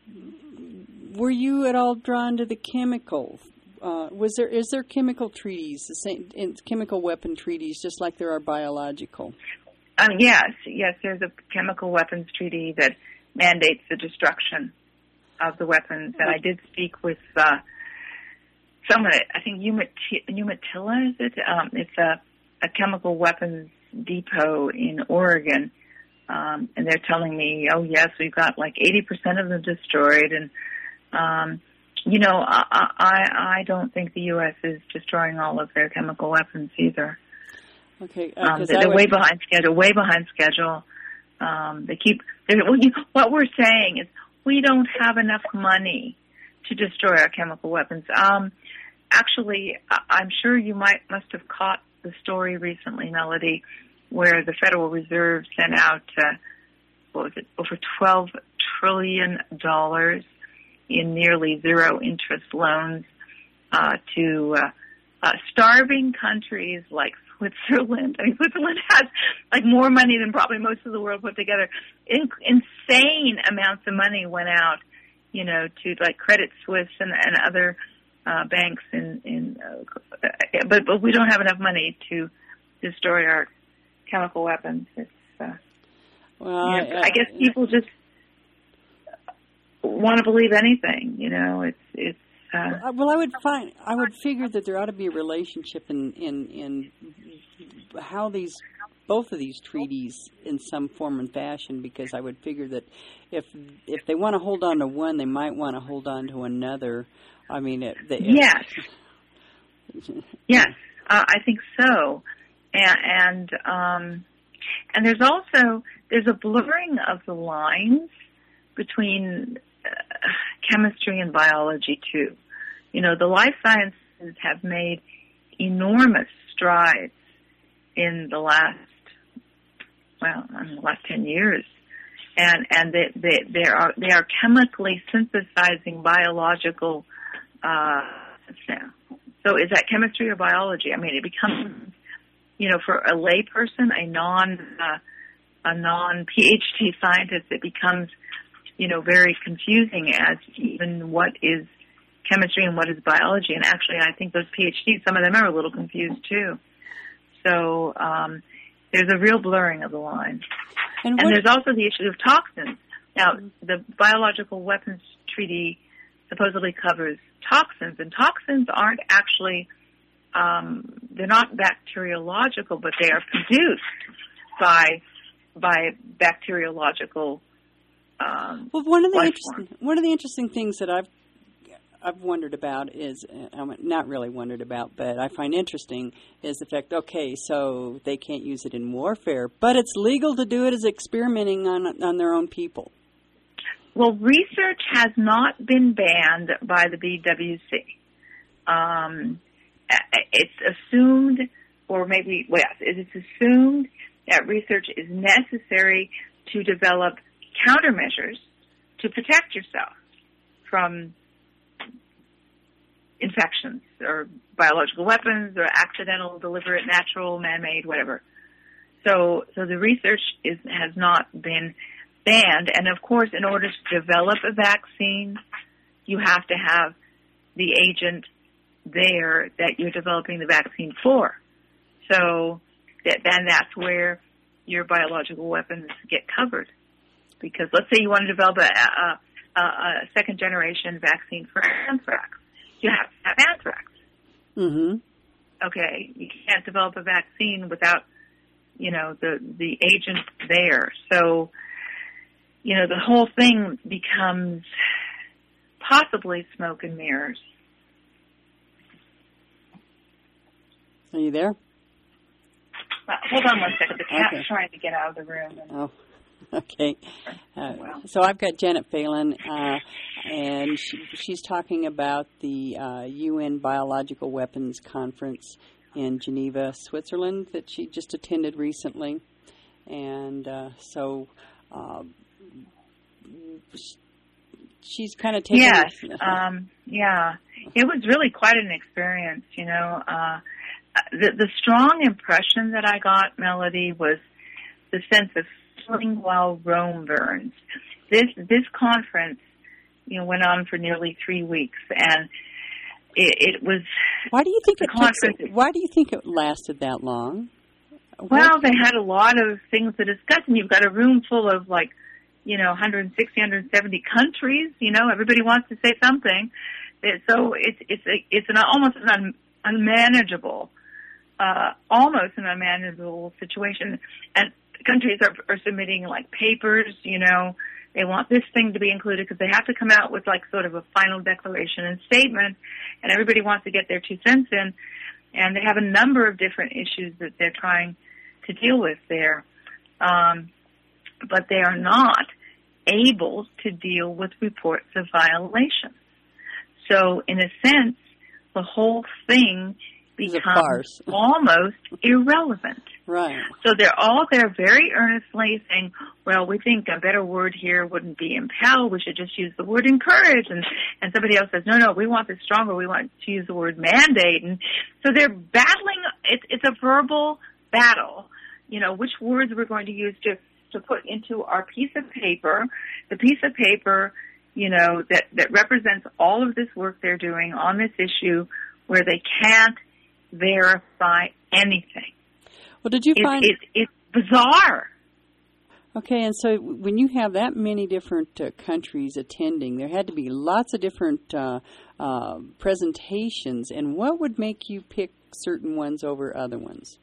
were you at all drawn to the chemical? Uh, was there is there chemical treaties, the same in, chemical weapon treaties, just like there are biological? Um, yes, yes. There's a chemical weapons treaty that mandates the destruction of the weapons, and I did speak with uh, someone. I think Umatilla, is it? Um, it's a, a chemical weapons depot in Oregon. Um, and they're telling me, oh, yes, we've got like eighty percent of them destroyed. And, um, you know, I, I, I don't think the U S is destroying all of their chemical weapons either. Okay. Uh, um, they're they're would... way behind schedule, way behind schedule. Um, they keep, well, you, what we're saying is we don't have enough money to destroy our chemical weapons. Um, actually, I'm sure you might must have caught the story recently, Melody, where the Federal Reserve sent out, uh, what was it, over twelve trillion dollars in nearly zero interest loans uh, to uh, uh, starving countries like Switzerland. I mean, Switzerland has like more money than probably most of the world put together. In- insane amounts of money went out, you know, to like Credit Suisse and, and other uh, banks. In, in uh, but but we don't have enough money to destroy our chemical weapons. It's, uh, well, you know, I, I guess people just want to believe anything. You know, it's it's. Uh, well, I would find I would figure that there ought to be a relationship in in in how these both of these treaties in some form and fashion, because I would figure that if if they want to hold on to one, they might want to hold on to another. I mean, it, the, yes, yes, uh, I think so. And and, um, and there's also there's a blurring of the lines between uh, chemistry and biology too. You know, the life sciences have made enormous strides in the last well, in the last ten years, and and they they, they are they are chemically synthesizing biological. Uh, so is that chemistry or biology? I mean, it becomes. You know, for a layperson, a non uh, a non PhD scientist, it becomes, you know, very confusing as even what is chemistry and what is biology. And actually, I think those PhDs, some of them are a little confused too. So um, there's a real blurring of the lines. And, and there's also the issue of toxins. Now, the Biological Weapons Treaty supposedly covers toxins, and toxins aren't actually Um, they're not bacteriological, but they are produced by by bacteriological. Um, well, one of the interesting form. one of the interesting things that I've I've wondered about is um, not really wondered about, but I find interesting is the fact. Okay, so they can't use it in warfare, but it's legal to do it as experimenting on on their own people. Well, research has not been banned by the B W C. Um, It's assumed, or maybe, well, yes, it's assumed that research is necessary to develop countermeasures to protect yourself from infections or biological weapons or accidental, deliberate, natural, man-made, whatever. So, so the research is has not been understand, and of course, in order to develop a vaccine, you have to have the agent there that you're developing the vaccine for. So that, then that's where your biological weapons get covered. Because let's say you want to develop a, a, a second generation vaccine for anthrax. You have to have anthrax. Mm-hmm. Okay, you can't develop a vaccine without, you know, the, the agent there. So, you know, the whole thing becomes possibly smoke and mirrors. Are you there? Uh, hold on one second. The cat's Okay. trying to get out of the room. And Oh, okay. Uh, Well. so I've got Janet Phelan, uh, and she, she's talking about the uh, U N Biological Weapons Conference in Geneva, Switzerland, that she just attended recently. And uh, so uh, she's kind of taking... Yes, um, yeah. It was really quite an experience, you know. Uh, the, the strong impression that I got, Melody, was the sense of feeling while Rome burns. This this conference, you know, went on for nearly three weeks, and it, it was. Why do you think the it conference? took, Why do you think it lasted that long? Well, they had a lot of things to discuss, and you've got a room full of like, you know, one hundred sixty, one hundred seventy countries. You know, everybody wants to say something, so it's it's a, it's an almost an un, unmanageable, uh, almost an unmanageable situation, and countries are, are submitting like papers, you know, they want this thing to be included because they have to come out with like sort of a final declaration and statement, and everybody wants to get their two cents in, and they have a number of different issues that they're trying to deal with there, um, but they are not able to deal with reports of violations. So in a sense, the whole thing becomes almost irrelevant. Right. So they're all there very earnestly saying, well, we think a better word here wouldn't be impel. We should just use the word encourage. And, and somebody else says, no, no, we want this stronger. We want to use the word mandate. And so they're battling. It's, it's a verbal battle, you know, which words we're going to use to, to put into our piece of paper, the piece of paper, you know, that, that represents all of this work they're doing on this issue where they can't verify anything. Well, did you find it's, it's, it's bizarre? Okay, and so when you have that many different uh, countries attending, there had to be lots of different uh, uh, presentations. And what would make you pick certain ones over other ones?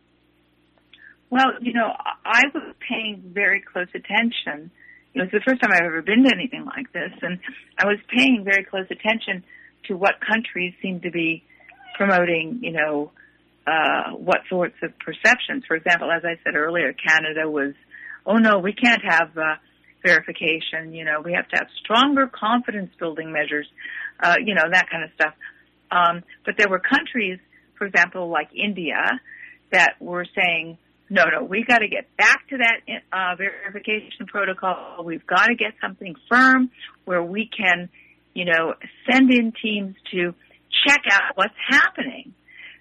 Well, you know, I was paying very close attention. It was the first time I've ever been to anything like this, and I was paying very close attention to what countries seemed to be promoting, you know, uh, what sorts of perceptions. For example, as I said earlier, Canada was, oh no, we can't have uh, verification, you know, we have to have stronger confidence building measures, uh, you know, that kind of stuff. Um, but there were countries, for example, like India, that were saying, no, no, we got to get back to that uh, verification protocol. We've got to get something firm where we can, you know, send in teams to check out what's happening.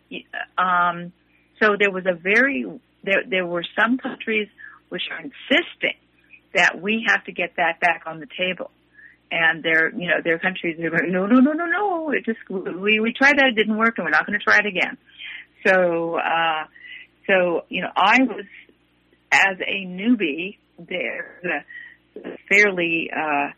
Um, so there was a very, there, there were some countries which are insisting that we have to get that back on the table. And there, you know, there are countries that are going, no, no, no, no, no, it just, we, we tried that, it didn't work, and we're not going to try it again. So, uh, so, you know, I was, as a newbie there, uh, fairly, uh,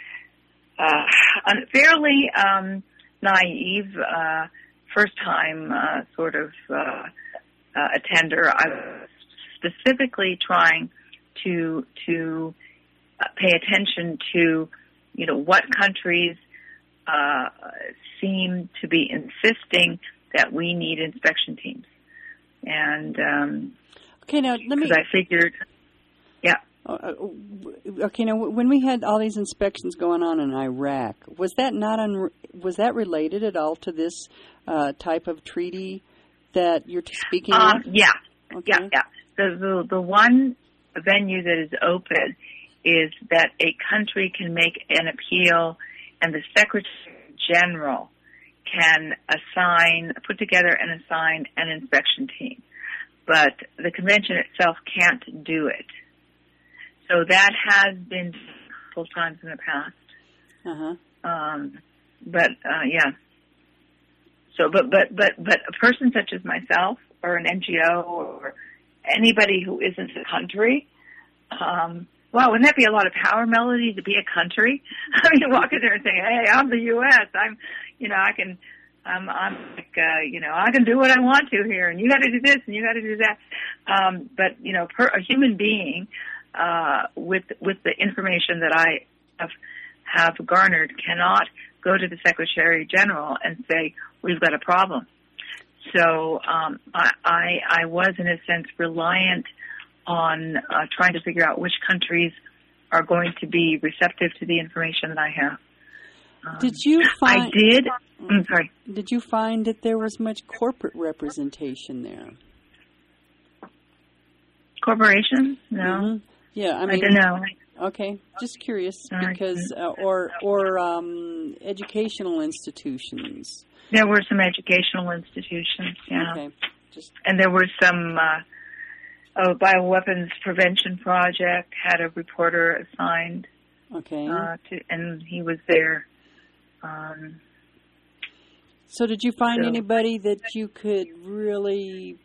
uh, fairly, um, naive, uh, first time, uh, sort of, uh, uh, attender. I was specifically trying to, to uh, pay attention to, you know, what countries, uh, seem to be insisting that we need inspection teams. And, um, okay, now let me, because I figured, yeah. Uh, okay, now when we had all these inspections going on in Iraq, was that not un, was that related at all to this uh, type of treaty that you're speaking um, of? Yeah, okay. yeah, yeah. The, the the one venue that is open is that a country can make an appeal, and the Secretary General can assign, put together and assign an inspection team, but the convention itself can't do it. so that has been a couple times in the past. Uh-huh. Um, but, uh, yeah. So, but, but, but, but a person such as myself or an N G O or anybody who isn't a country, um, wow, wouldn't that be a lot of power, Melody, to be a country? I mean, walk in there and say, hey, I'm the U S I'm, you know, I can, I'm, I'm like, uh, you know, I can do what I want to here, and you got to do this, and you got to do that. Um, but you know, per, a human being uh, with with the information that I have have garnered cannot go to the Secretary General and say we've got a problem. So um, I, I I was in a sense reliant on uh, trying to figure out which countries are going to be receptive to the information that I have. Um, did you find? I did. I'm sorry. Did you find that there was much corporate representation there? Corporations? No. Mm-hmm. Yeah, I mean, I don't know. Okay, just curious Sorry. because, uh, or or um, educational institutions. There were some educational institutions, yeah, Okay, just and there were some. Uh, oh, Bioweapons Prevention Project had a reporter assigned. okay. Uh, to, and he was there. Um, so, did you find so, anybody that you could really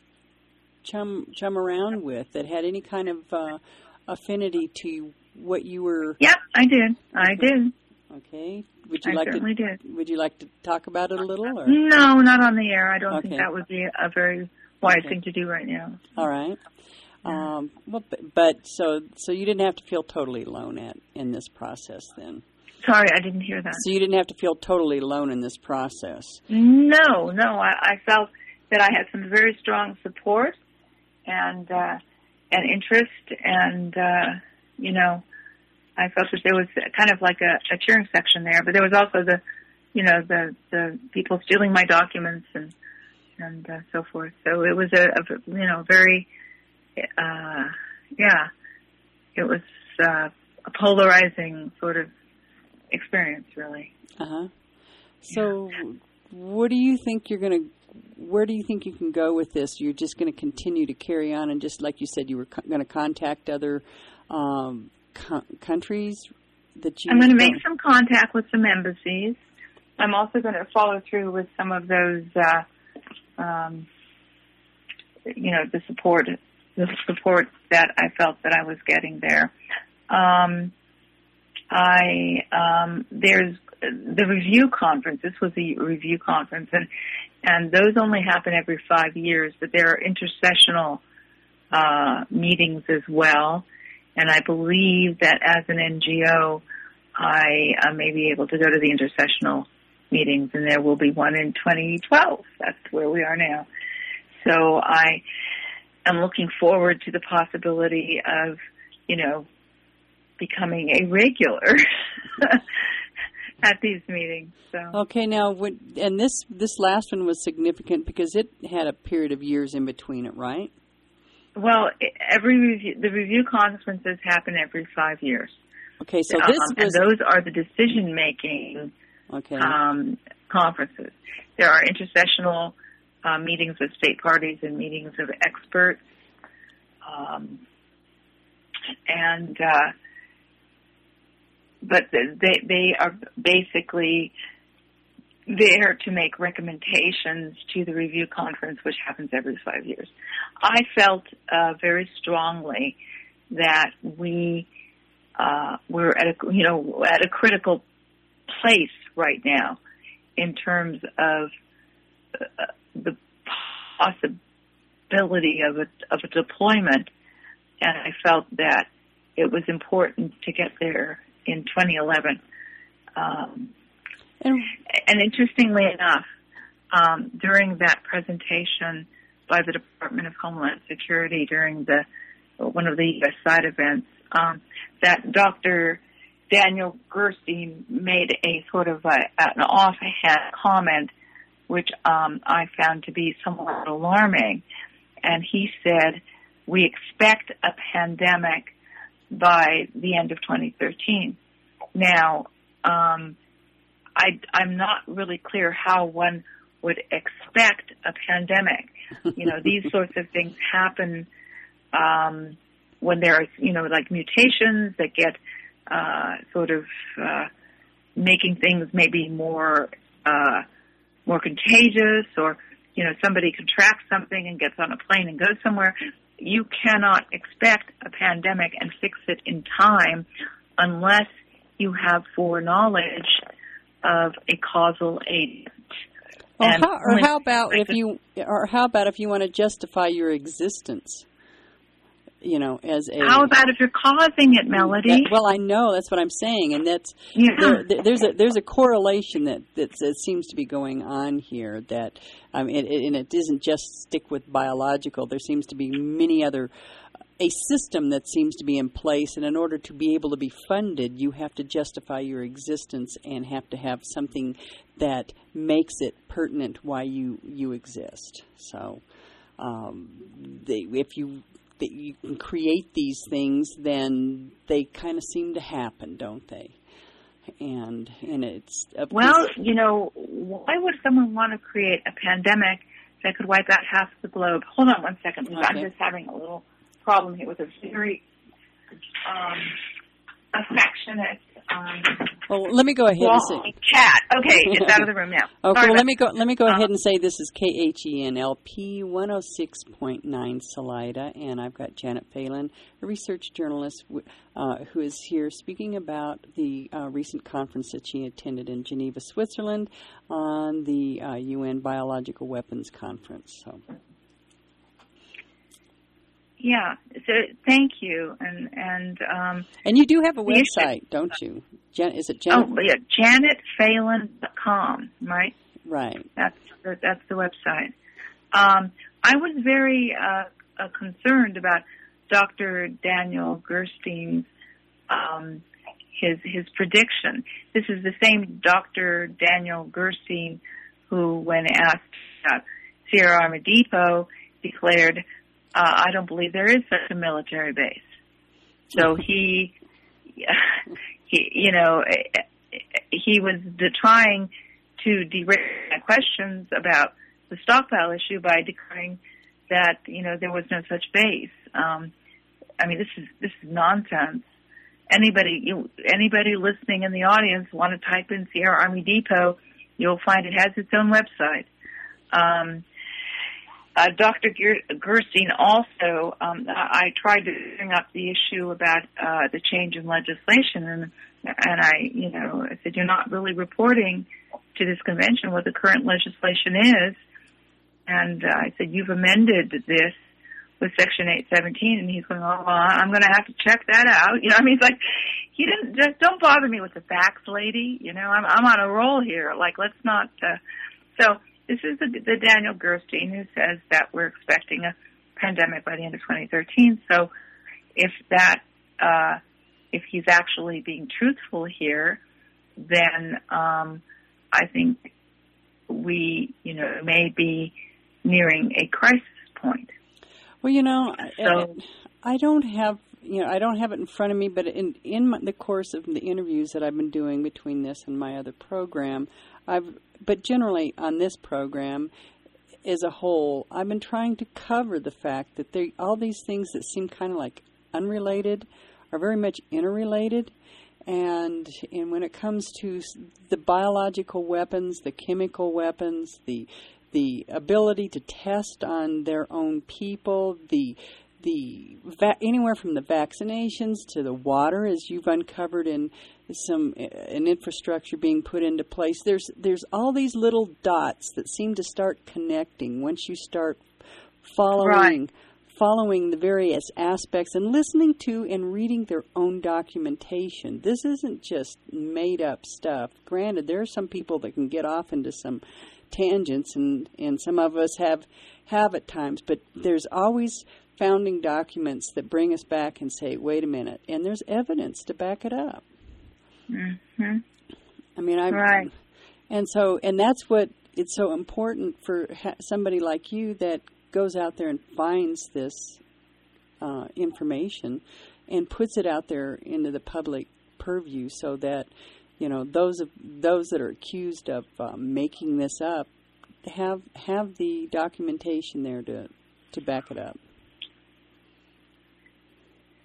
chum chum around with that had any kind of uh, affinity to what you were? Yeah, I did. I did. Okay. Would you I like certainly to? did. Would you like to talk about it a little? Or? No, not on the air. I don't Okay. think that would be a very wise Okay. thing to do right now. All right. Um, well, but, but so so you didn't have to feel totally alone at in this process then. Sorry, I didn't hear that. So you didn't have to feel totally alone in this process. No, no. I, I felt that I had some very strong support and uh, and interest, and uh, you know, I felt that there was kind of like a, a cheering section there. But there was also the, you know, the the people stealing my documents and and uh, so forth. So it was a, a you know very uh, yeah, it was uh, a polarizing sort of experience, really. Uh huh. So, yeah. What do you think you're going to? Where do you think you can go with this? You're just going to continue to carry on, and just like you said, you were co- going to contact other um, co- countries that you. I'm going to make some contact with some embassies. I'm also going to follow through with some of those, uh, um, you know, the support, the support that I felt that I was getting there. Um, I um, there's the review conference. This was a review conference, and and those only happen every five years. But there are intercessional uh, meetings as well, and I believe that as an N G O, I uh, may be able to go to the intercessional meetings, and there will be one in twenty twelve. That's where we are now. So I am looking forward to the possibility of, you know, becoming a regular at these meetings. So okay, now when, and this this last one was significant because it had a period of years in between it, right? Well, every review, the review conferences happen every five years. Okay, so this um, was, and those are the decision making okay. um, conferences. There are intercessional uh, meetings with state parties and meetings of experts, um, and. Uh, But they they are basically there to make recommendations to the review conference, which happens every five years. I felt uh, very strongly that we uh, we're at a you know at a critical place right now in terms of uh, the possibility of a of a deployment, and I felt that it was important to get there in twenty eleven. Um, and, and interestingly enough, um, during that presentation by the Department of Homeland Security during the one of the U S side events, um, that Doctor Daniel Gerstein made a sort of a, an offhand comment, which um, I found to be somewhat alarming. And he said, we expect a pandemic by the end of twenty thirteen. Now, um, I, I'm not really clear how one would expect a pandemic. You know, these sorts of things happen um, when there are, you know, like mutations that get uh, sort of uh, making things maybe more uh, more contagious, or, you know, somebody contracts something and gets on a plane and goes somewhere, you cannot expect a pandemic and fix it in time unless you have foreknowledge of a causal agent. Well, how, or how about if you, or how about if you want to justify your existence? You know, as a. How about if you're causing it, Melody? That, well, I know that's what I'm saying, and that's yeah. there, there's a there's a correlation that, that that seems to be going on here. That I mean, it, it, and it isn't just stick with biological. There seems to be many other a system that seems to be in place, and in order to be able to be funded, you have to justify your existence and have to have something that makes it pertinent why you you exist. So, um, they, if you that you can create these things, then they kind of seem to happen, don't they? And and it's well, you know, why would someone want to create a pandemic that could wipe out half the globe? Hold on one second, because okay. I'm just having a little problem here with a very um, affectionate. Um, well, let me go ahead and say cat. Okay, it's out of the room now. Okay, Sorry well, let me go. Let me go uh, ahead and say this is K H E N L P one oh six point nine Salida, and I've got Janet Phelan, a research journalist uh, who is here speaking about the uh, recent conference that she attended in Geneva, Switzerland, on the uh, U N Biological Weapons Conference. So. Yeah, so thank you, and and um, and you do have a website, don't you? Jan- is it Janet? Oh, yeah, janet phelan dot com, right? Right. That's the, that's the website. Um, I was very uh, uh, concerned about Doctor Daniel Gerstein's um, his his prediction. This is the same Doctor Daniel Gerstein who, when asked about Sierra Army Depot, declared, Uh, I don't believe there is such a military base. So he, he, you know, he was trying to derail questions about the stockpile issue by declaring that, you know, there was no such base. Um, I mean, this is this is nonsense. Anybody, you, anybody listening in the audience want to type in Sierra Army Depot, you'll find it has its own website. Um, Uh, Doctor Gerstein also, um, I tried to bring up the issue about uh, the change in legislation, and and I, you know, I said, you're not really reporting to this convention what the current legislation is. And uh, I said, you've amended this with Section eight seventeen, and he's going, oh, well, I'm going to have to check that out. You know, I mean, it's like, he didn't, just don't bother me with the facts, lady. You know, I'm, I'm on a roll here. Like, let's not, uh, so... This is the, the Daniel Gerstein who says that we're expecting a pandemic by the end of twenty thirteen. So if that, uh, if he's actually being truthful here, then um, I think we, you know, may be nearing a crisis point. Well, you know, so, I, I don't have, you know, I don't have it in front of me, but in in my, the course of the interviews that I've been doing between this and my other program, I've, but generally on this program as a whole, I've been trying to cover the fact that they, all these things that seem kind of like unrelated are very much interrelated. And and when it comes to the biological weapons, the chemical weapons, the the ability to test on their own people, the the va- anywhere from the vaccinations to the water, as you've uncovered in some an infrastructure being put into place. There's there's all these little dots that seem to start connecting once you start following right. following the various aspects and listening to and reading their own documentation. This isn't just made up stuff. Granted, there are some people that can get off into some tangents, and, and some of us have have at times, but there's always founding documents that bring us back and say, wait a minute, and there's evidence to back it up. Mm-hmm. I mean, I'm, right. and so, and that's what it's so important for ha- somebody like you that goes out there and finds this uh, information and puts it out there into the public purview, so that, you know, those of those that are accused of uh, making this up have have the documentation there to to back it up.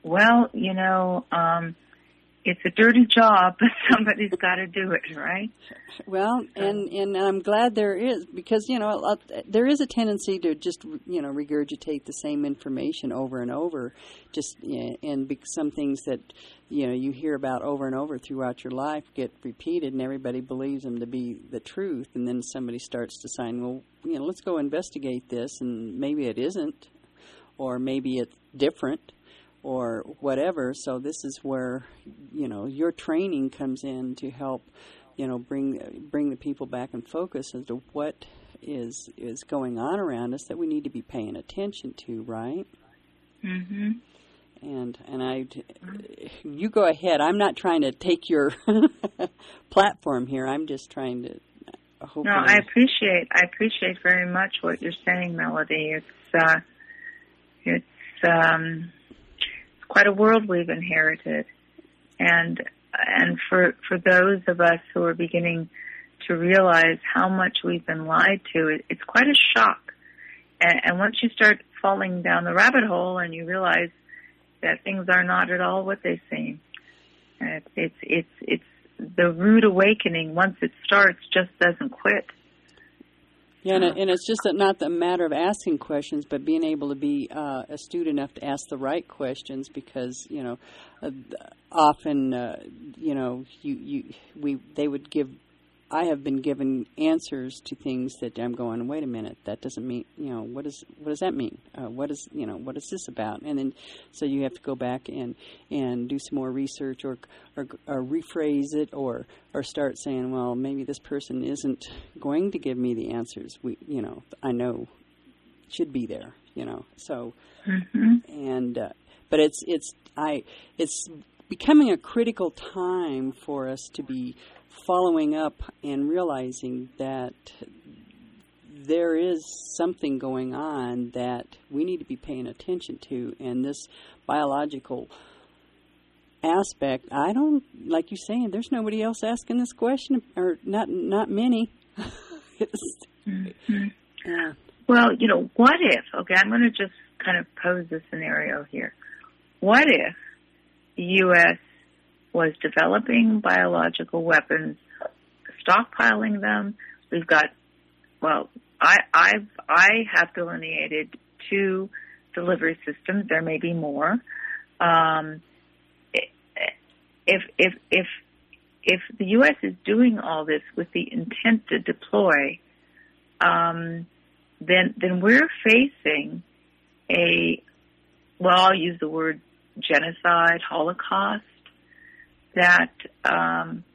well, you know, um, it's a dirty job, but somebody's got to do it, right? Well, and, and I'm glad there is, because, you know, there is a tendency to just, you know, regurgitate the same information over and over, just, and some things that, you know, you hear about over and over throughout your life get repeated, and everybody believes them to be the truth, and then somebody starts to say, well, you know, let's go investigate this, and maybe it isn't, or maybe it's different, or whatever. So this is where, you know, your training comes in to help, you know, bring bring the people back in focus as to what is is going on around us that we need to be paying attention to, right? Mm-hmm. And and I, you go ahead. I'm not trying to take your platform here. I'm just trying to. Hopefully. No, I appreciate I appreciate very much what you're saying, Melody. It's uh, it's um. quite a world we've inherited, and and for for those of us who are beginning to realize how much we've been lied to, it, it's quite a shock. And, and once you start falling down the rabbit hole and you realize that things are not at all what they seem, it's it's it's, it's the rude awakening. Once it starts, just doesn't quit. Yeah, and, it, and it's just not a matter of asking questions, but being able to be uh, astute enough to ask the right questions, because, you know, uh, often, uh, you know, you, you we they would give, I have been given answers to things that I'm going, wait a minute, that doesn't mean, you know, what is what does that mean? Uh, what is, you know, what is this about? And then, so you have to go back and, and do some more research, or, or or rephrase it, or or start saying, well, maybe this person isn't going to give me the answers we, you know, I know should be there, you know. So, mm-hmm. and uh, but it's it's I it's becoming a critical time for us to be following up and realizing that there is something going on that we need to be paying attention to, and this biological aspect, I don't, like you're saying, there's nobody else asking this question, or not not many. mm-hmm. yeah. Well, you know, what if, okay, I'm going to just kind of pose a scenario here. What if the U S was developing biological weapons, stockpiling them? We've got, well, I I've, I have delineated two delivery systems. There may be more. Um, if if if if the U S is doing all this with the intent to deploy, um, then then we're facing a, well, I'll use the word genocide, Holocaust, that um,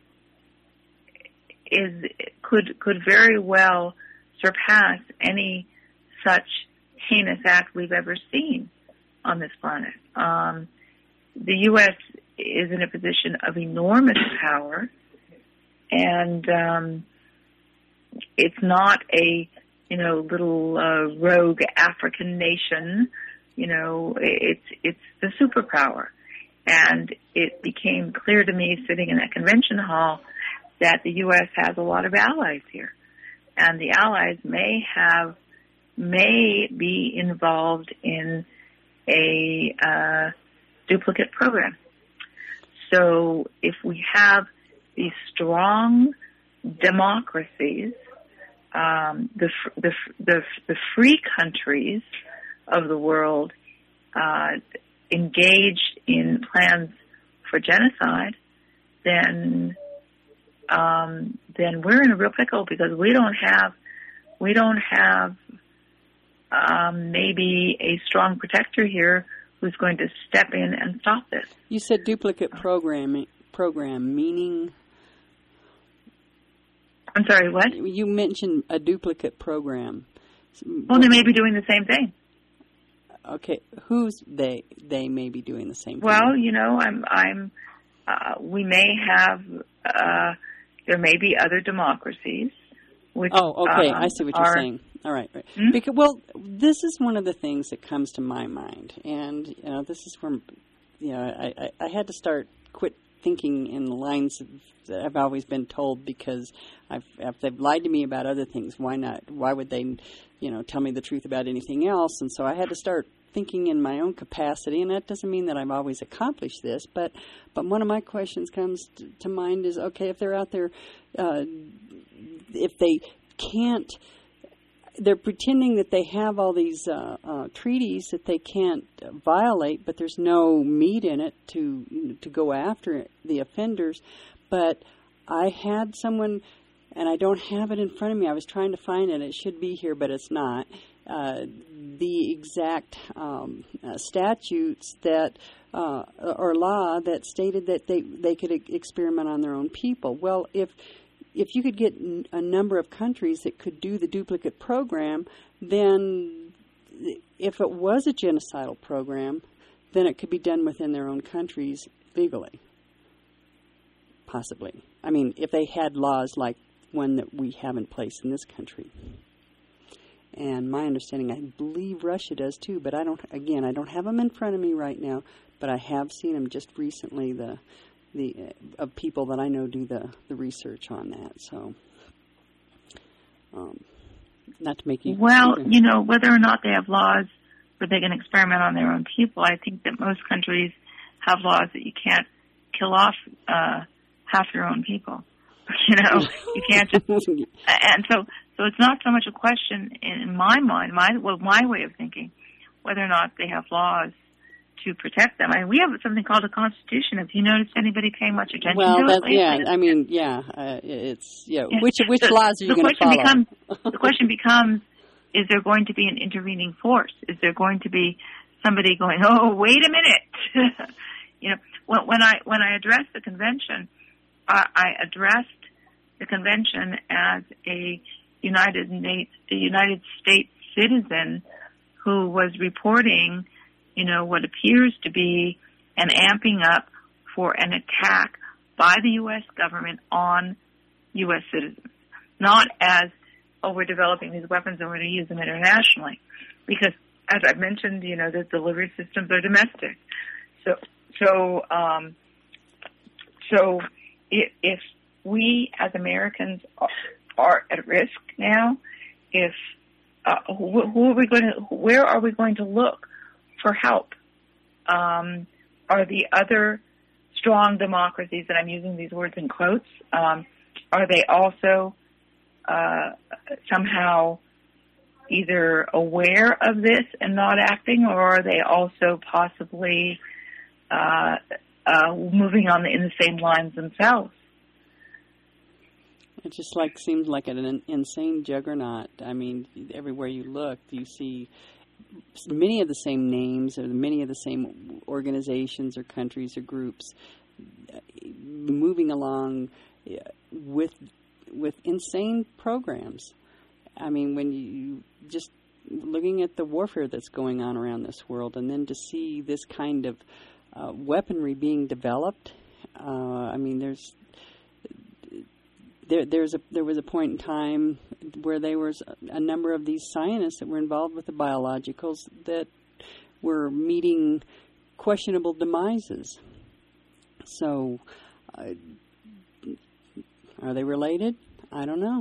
is could could very well surpass any such heinous act we've ever seen on this planet. Um, the U S is in a position of enormous power, and um, it's not a you know little uh, rogue African nation. You know, it's it's the superpower. And it became clear to me, sitting in that convention hall, that the U S has a lot of allies here. And the allies may have, may be involved in a uh, duplicate program. So if we have these strong democracies, um, the, the, the, the free countries of the world, uh, engaged in plans for genocide, then um, then we're in a real pickle, because we don't have we don't have um, maybe a strong protector here who's going to step in and stop this. You said duplicate program program meaning. I'm sorry, what? You mentioned a duplicate program. Well, they may be doing the same thing. Okay, who's they? They may be doing the same well, thing. Well, you know, I'm. I'm. Uh, we may have. Uh, there may be other democracies. Which, oh, okay. um, I see what are, you're saying. All right, right. Hmm? Because well, this is one of the things that comes to my mind, and you know, this is where, you know, I, I, I had to start quit thinking in the lines that I've always been told, because I've, if they've lied to me about other things, why not? Why would they, you know, tell me the truth about anything else? And so I had to start thinking in my own capacity, and that doesn't mean that I've always accomplished this, but but one of my questions comes to, to mind is, okay, if they're out there, uh, if they can't, they're pretending that they have all these uh, uh, treaties that they can't violate, but there's no meat in it to to go after the offenders. But I had someone, and I don't have it in front of me. I was trying to find it. It should be here, but it's not. Uh, the exact um, uh, statutes that uh, or law that stated that they they could e- experiment on their own people. Well, if if you could get n- a number of countries that could do the duplicate program, then if it was a genocidal program, then it could be done within their own countries legally, possibly. I mean, if they had laws like one that we have in place in this country. And my understanding, I believe Russia does too, but I don't, again, I don't have them in front of me right now, but I have seen them just recently, the the uh, of people that I know do the, the research on that. So, um, not to make you... Well, either. You know, whether or not they have laws where they can experiment on their own people, I think that most countries have laws that you can't kill off uh, half your own people. You know, you can't just... And so... So it's not so much a question in my mind, my well, my way of thinking, whether or not they have laws to protect them. I mean, we have something called a constitution. Have you noticed anybody paying much attention well, to that, it? Well, yeah, I mean, yeah, uh, it's yeah. yeah. Which which the, laws are you going to follow? Becomes, the question becomes: is there going to be an intervening force? Is there going to be somebody going, "Oh, wait a minute"? You know, when, when I when I addressed the convention, I, I addressed the convention as a United States, a United States citizen who was reporting, you know, what appears to be an amping up for an attack by the U S government on U S citizens. Not as, oh, we're developing these weapons and we're going to use them internationally. Because, as I've mentioned, you know, the delivery systems are domestic. So, so, um, so if, if we as Americans are, are at risk now, if uh, who, who are we going to, where are we going to look for help? Um, are the other strong democracies, and I'm using these words in quotes, um, are they also uh, somehow either aware of this and not acting, or are they also possibly uh, uh, moving on the, in the same lines themselves? It just like seems like an insane juggernaut. I mean, everywhere you look, you see many of the same names or many of the same organizations or countries or groups moving along with with insane programs. I mean, when you just looking at the warfare that's going on around this world, and then to see this kind of uh, weaponry being developed, uh, I mean, there's. There, there's a, there was a point in time where there was a, a number of these scientists that were involved with the biologicals that were meeting questionable demises. So, uh, are they related? I don't know.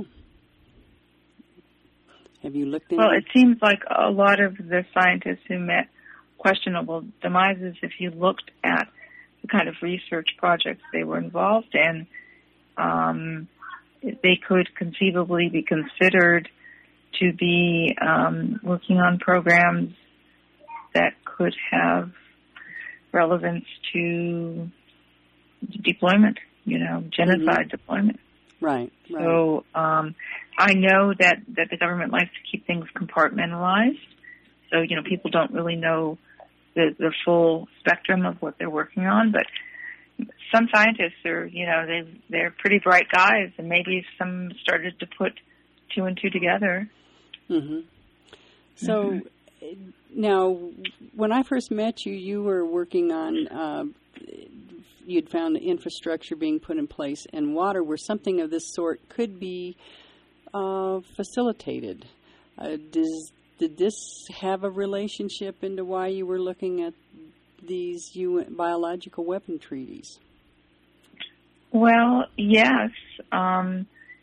Have you looked into? Well, it seems like a lot of the scientists who met questionable demises, if you looked at the kind of research projects they were involved in, um, they could conceivably be considered to be um, working on programs that could have relevance to deployment, you know, genocide mm-hmm. deployment. Right, right. So um, I know that, that the government likes to keep things compartmentalized. So, you know, people don't really know the, the full spectrum of what they're working on, but some scientists are, you know, they they're pretty bright guys, and maybe some started to put two and two together. Mm-hmm. So mm-hmm. now, when I first met you, you were working on, uh, you'd found infrastructure being put in place and water where something of this sort could be uh, facilitated. Uh, does did this have a relationship into why you were looking at these U N biological weapon treaties? Well, yes. Um,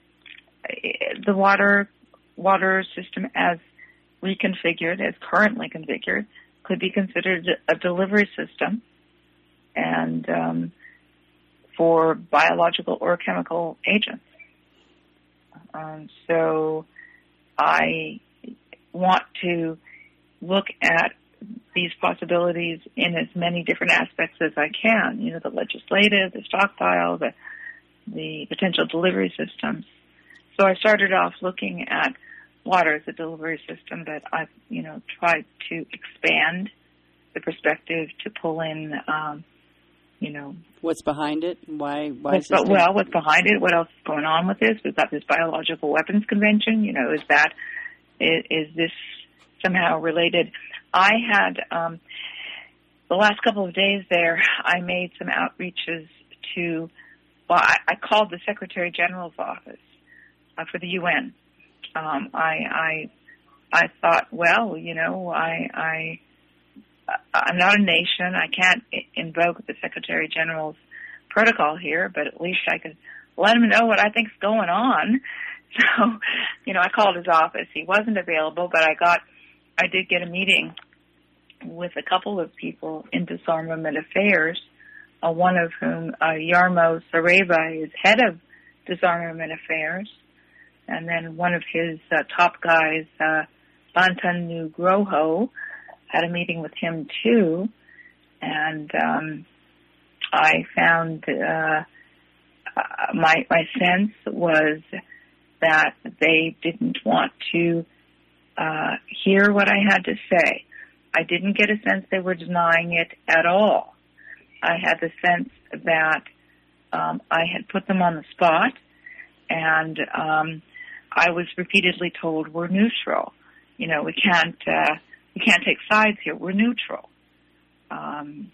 the water water system as reconfigured, as currently configured, could be considered a delivery system, and um, for biological or chemical agents. Um, so I want to look at these possibilities in as many different aspects as I can. You know, the legislative, the stockpile, the the potential delivery systems. So I started off looking at water as a delivery system, but I've, you know, tried to expand the perspective to pull in, um, you know, what's behind it? Why? Why what's, is this? well, what's behind it? What else is going on with this? We've got this biological weapons convention. You know, is that is, is this somehow related? I had um, the last couple of days there. I made some outreaches to. Well, I, I called the Secretary General's office uh, for the U N. Um, I, I, I thought, well, you know, I, I, I'm not a nation. I can't invoke the Secretary General's protocol here, but at least I could let him know what I think's going on. So, you know, I called his office. He wasn't available, but I got, I did get a meeting with a couple of people in disarmament affairs. Uh, one of whom, uh, Jarmo Sareva, is head of disarmament affairs, and then one of his uh, top guys, uh, Bantan Nugroho, had a meeting with him too, and um, I found uh, uh, my my sense was that they didn't want to uh, hear what I had to say. I didn't get a sense they were denying it at all. I had the sense that um, I had put them on the spot, and um, I was repeatedly told, "We're neutral. You know, we can't uh, we can't take sides here. We're neutral." Um,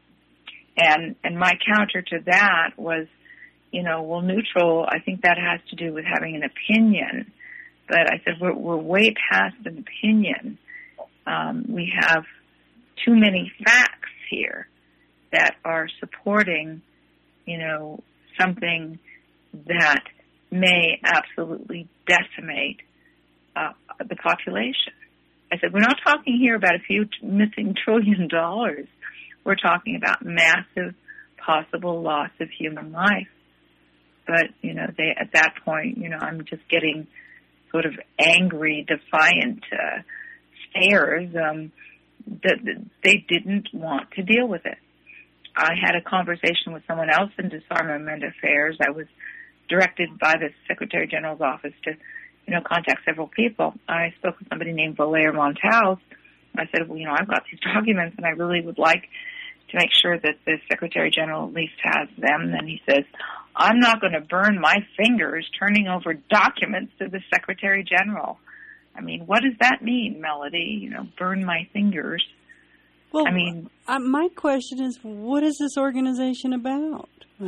and and my counter to that was, you know, well, neutral. I think that has to do with having an opinion. But I said we're, we're way past an opinion. Um, we have too many facts here that are supporting, you know, something that may absolutely decimate uh, the population. I said, we're not talking here about a few t- missing trillion dollars. We're talking about massive possible loss of human life. But, you know, they at that point, you know, I'm just getting sort of angry, defiant uh, stares um, that, that they didn't want to deal with it. I had a conversation with someone else in disarmament affairs. I was directed by the Secretary General's office to, you know, contact several people. I spoke with somebody named Valère Montal. I said, well, you know, I've got these documents and I really would like to make sure that the Secretary General at least has them. And he says, I'm not going to burn my fingers turning over documents to the Secretary General. I mean, what does that mean, Melody? You know, burn my fingers. Well, I mean, uh, my question is, what is this organization about?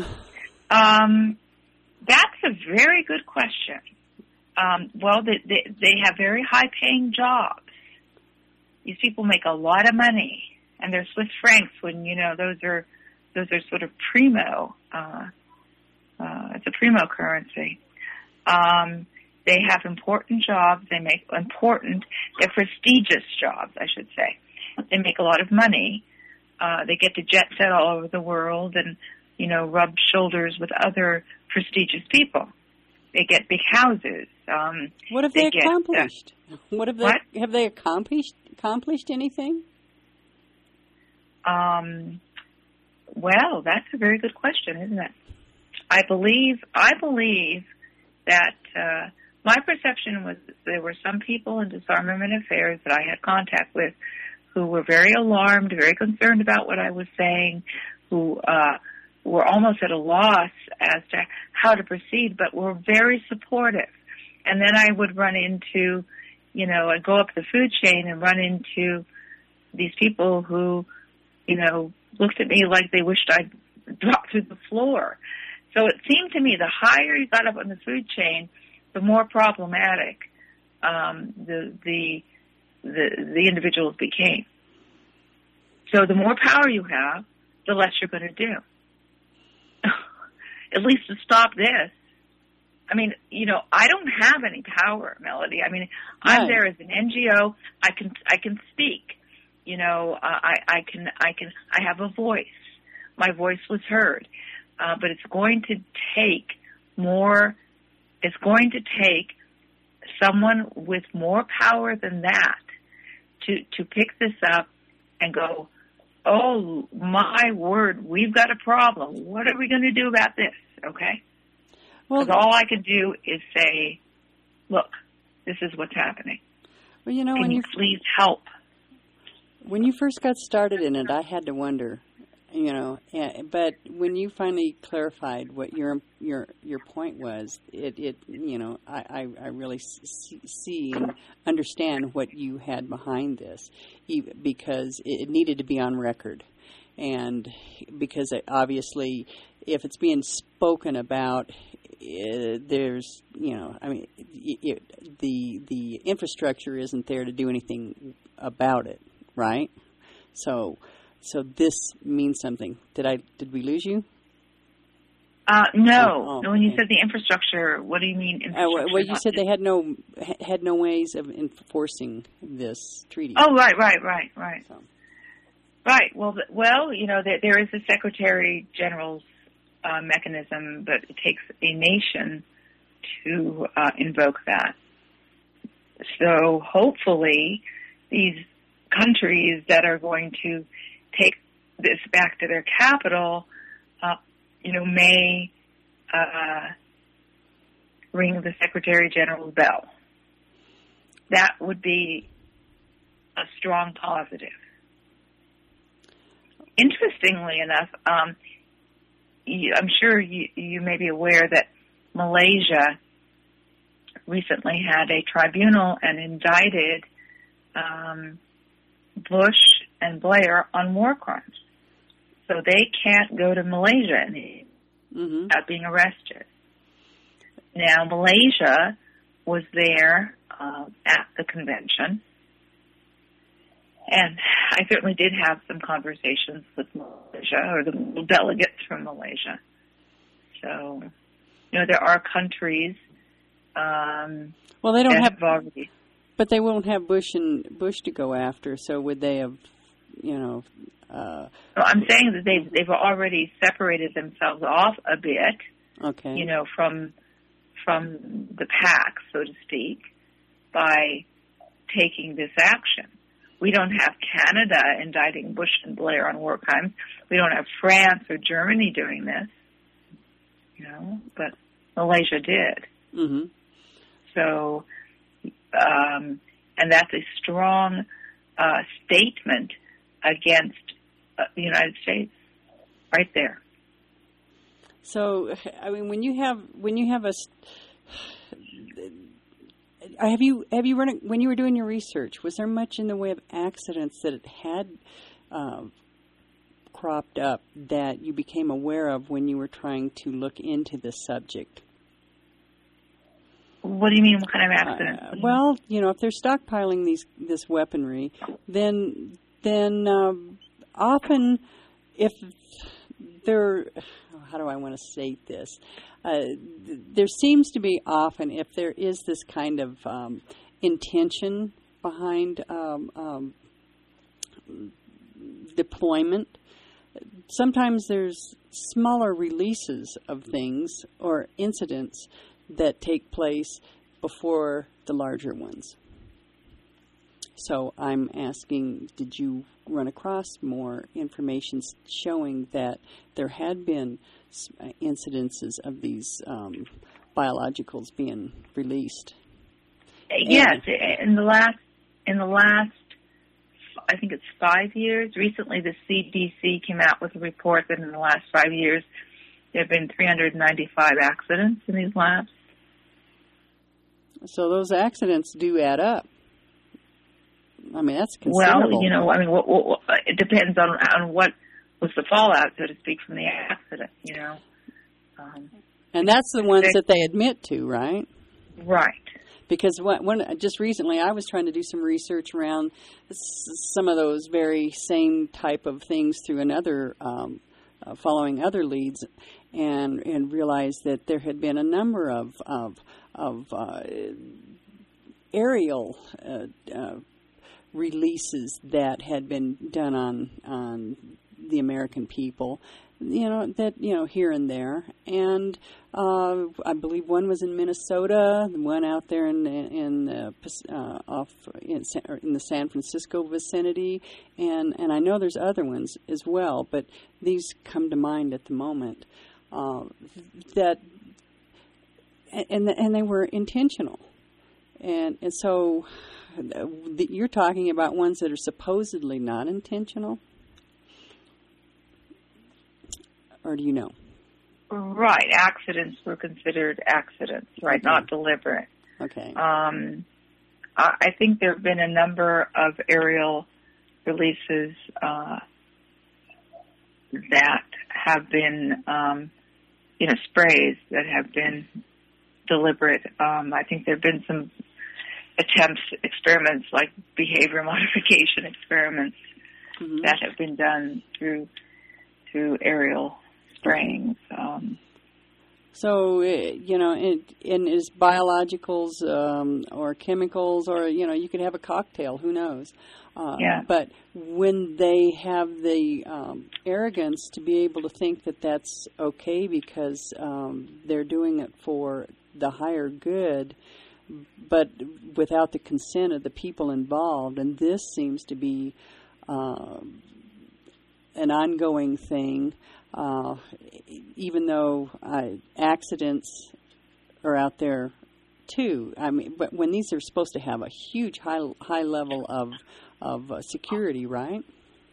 um, that's a very good question. Um, well, they, they, they have very high-paying jobs. These people make a lot of money, and they're Swiss francs. When you know those are those are sort of primo. Uh, uh, it's a primo currency. Um, they have important jobs. They make important. They're prestigious jobs, I should say. They make a lot of money. Uh, they get to jet set all over the world and, you know, rub shoulders with other prestigious people. They get big houses. Um, what have they, they accomplished? Get, uh, what have they what? have they accomplished accomplished anything? Um, well, that's a very good question, isn't it? I believe I believe that uh, my perception was that there were some people in disarmament affairs that I had contact with who were very alarmed, very concerned about what I was saying, who uh, were almost at a loss as to how to proceed, but were very supportive. And then I would run into, you know, I'd go up the food chain and run into these people who, you know, looked at me like they wished I'd drop through the floor. So it seemed to me the higher you got up on the food chain, the more problematic um, the the the the individuals became. So the more power you have, the less you're going to do. at least to stop this. I mean, you know, I don't have any power, Melody. I mean, I'm right. there as an N G O. I can, I can speak. You know, uh, I, I can, I can, I have a voice. My voice was heard. Uh, but it's going to take more, it's going to take someone with more power than that to, to pick this up and go, oh, my word, we've got a problem. What are we going to do about this? Okay? Because well, all I can do is say, look, this is what's happening. Well, you know, Can when you, you please help? When you first got started in it, I had to wonder, you know, but when you finally clarified what your your your point was, it, it you know, I, I, I really see, see and understand what you had behind this, because it needed to be on record. And because it, obviously, if it's being spoken about, uh, there's, you know, I mean, it, it, the the infrastructure isn't there to do anything about it, right? So, so this means something. Did I? Did we lose you? Uh, no. Oh, oh, no. When you okay. said the infrastructure, what do you mean? Infrastructure? Uh, well, you said they had no had no ways of enforcing this treaty. Oh, right, right, right, right. So. Right. Well, well, you know, there, there is a Secretary General's uh, mechanism, but it takes a nation to uh, invoke that. So hopefully, these countries that are going to take this back to their capital, uh, you know, may uh, ring the Secretary General's bell. That would be a strong positive. Interestingly enough, um, you, I'm sure you, you may be aware that Malaysia recently had a tribunal and indicted um, Bush and Blair on war crimes. So they can't go to Malaysia anymore mm-hmm. without being arrested. Now, Malaysia was there uh, at the convention. And I certainly did have some conversations with Malaysia, or the delegates from Malaysia. So, you know, there are countries. Um, well, they don't have, have already, but they won't have Bush and Bush to go after. So, would they have, you know? Uh, well, I'm saying that they've they've already separated themselves off a bit. Okay. You know, from from the pack, so to speak, by taking this action. We don't have Canada indicting Bush and Blair on war crimes. We don't have France or Germany doing this, you know, but Malaysia did. Mm-hmm. So, um, and that's a strong uh, statement against uh, the United States, right there. So, I mean, when you have when you have a Have you have you run it, when you were doing your research? Was there much in the way of accidents that it had uh, cropped up that you became aware of when you were trying to look into this subject? What do you mean? What kind of accident? Uh, well, you know, if they're stockpiling these this weaponry, then then um, often if they're how do I want to state this? Uh, th- there seems to be often, if there is this kind of um, intention behind um, um, deployment, sometimes there's smaller releases of things or incidents that take place before the larger ones. So I'm asking, did you run across more information showing that there had been incidences of these um, biologicals being released? Yes, and in the last, in the last, I think it's five years. Recently, the C D C came out with a report that in the last five years there have been three hundred ninety-five accidents in these labs. So those accidents do add up. I mean, that's considerable. Well, you know, I mean, what, what, what, it depends on on what was the fallout, so to speak, from the accident, you know. Um, and that's the ones that they admit to, right? Right. Because when, when just recently I was trying to do some research around some of those very same type of things through another um, uh, following other leads, and and realized that there had been a number of of of uh, aerial uh, uh, releases that had been done on on the American people, you know, that, you know, here and there. And uh, I believe one was in Minnesota, one out there in in uh, uh, off in, in the San Francisco vicinity, and and I know there's other ones as well, but these come to mind at the moment. Uh, that and and they were intentional, and and so you're talking about ones that are supposedly not intentional. Or do you know? Right. Accidents were considered accidents, right? Okay. Not deliberate. Okay. Um, I think there have been a number of aerial releases uh, that have been, um, you know, sprays that have been deliberate. Um, I think there have been some attempts, experiments like behavior modification experiments mm-hmm. that have been done through through aerial spraying. Um, so, you know, and, and is biologicals um, or chemicals, or, you know, you could have a cocktail, who knows? Uh, yeah. But when they have the um, arrogance to be able to think that that's okay because um, they're doing it for the higher good, but without the consent of the people involved, and this seems to be uh, an ongoing thing, uh, even though uh, accidents are out there too. I mean, but when these are supposed to have a huge high high level of of uh, security, right?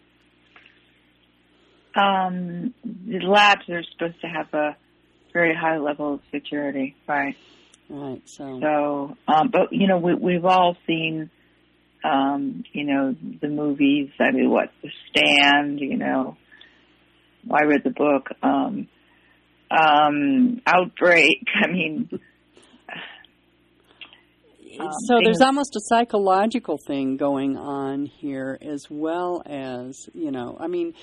Um, the labs are supposed to have a very high level of security, right? Right. So, so, um, but you know, we, we've all seen, um, you know, the movies. I mean, what The Stand? You know, I read the book. Um, um, Outbreak. I mean, um, so there's almost a psychological thing going on here, as well as, you know, I mean,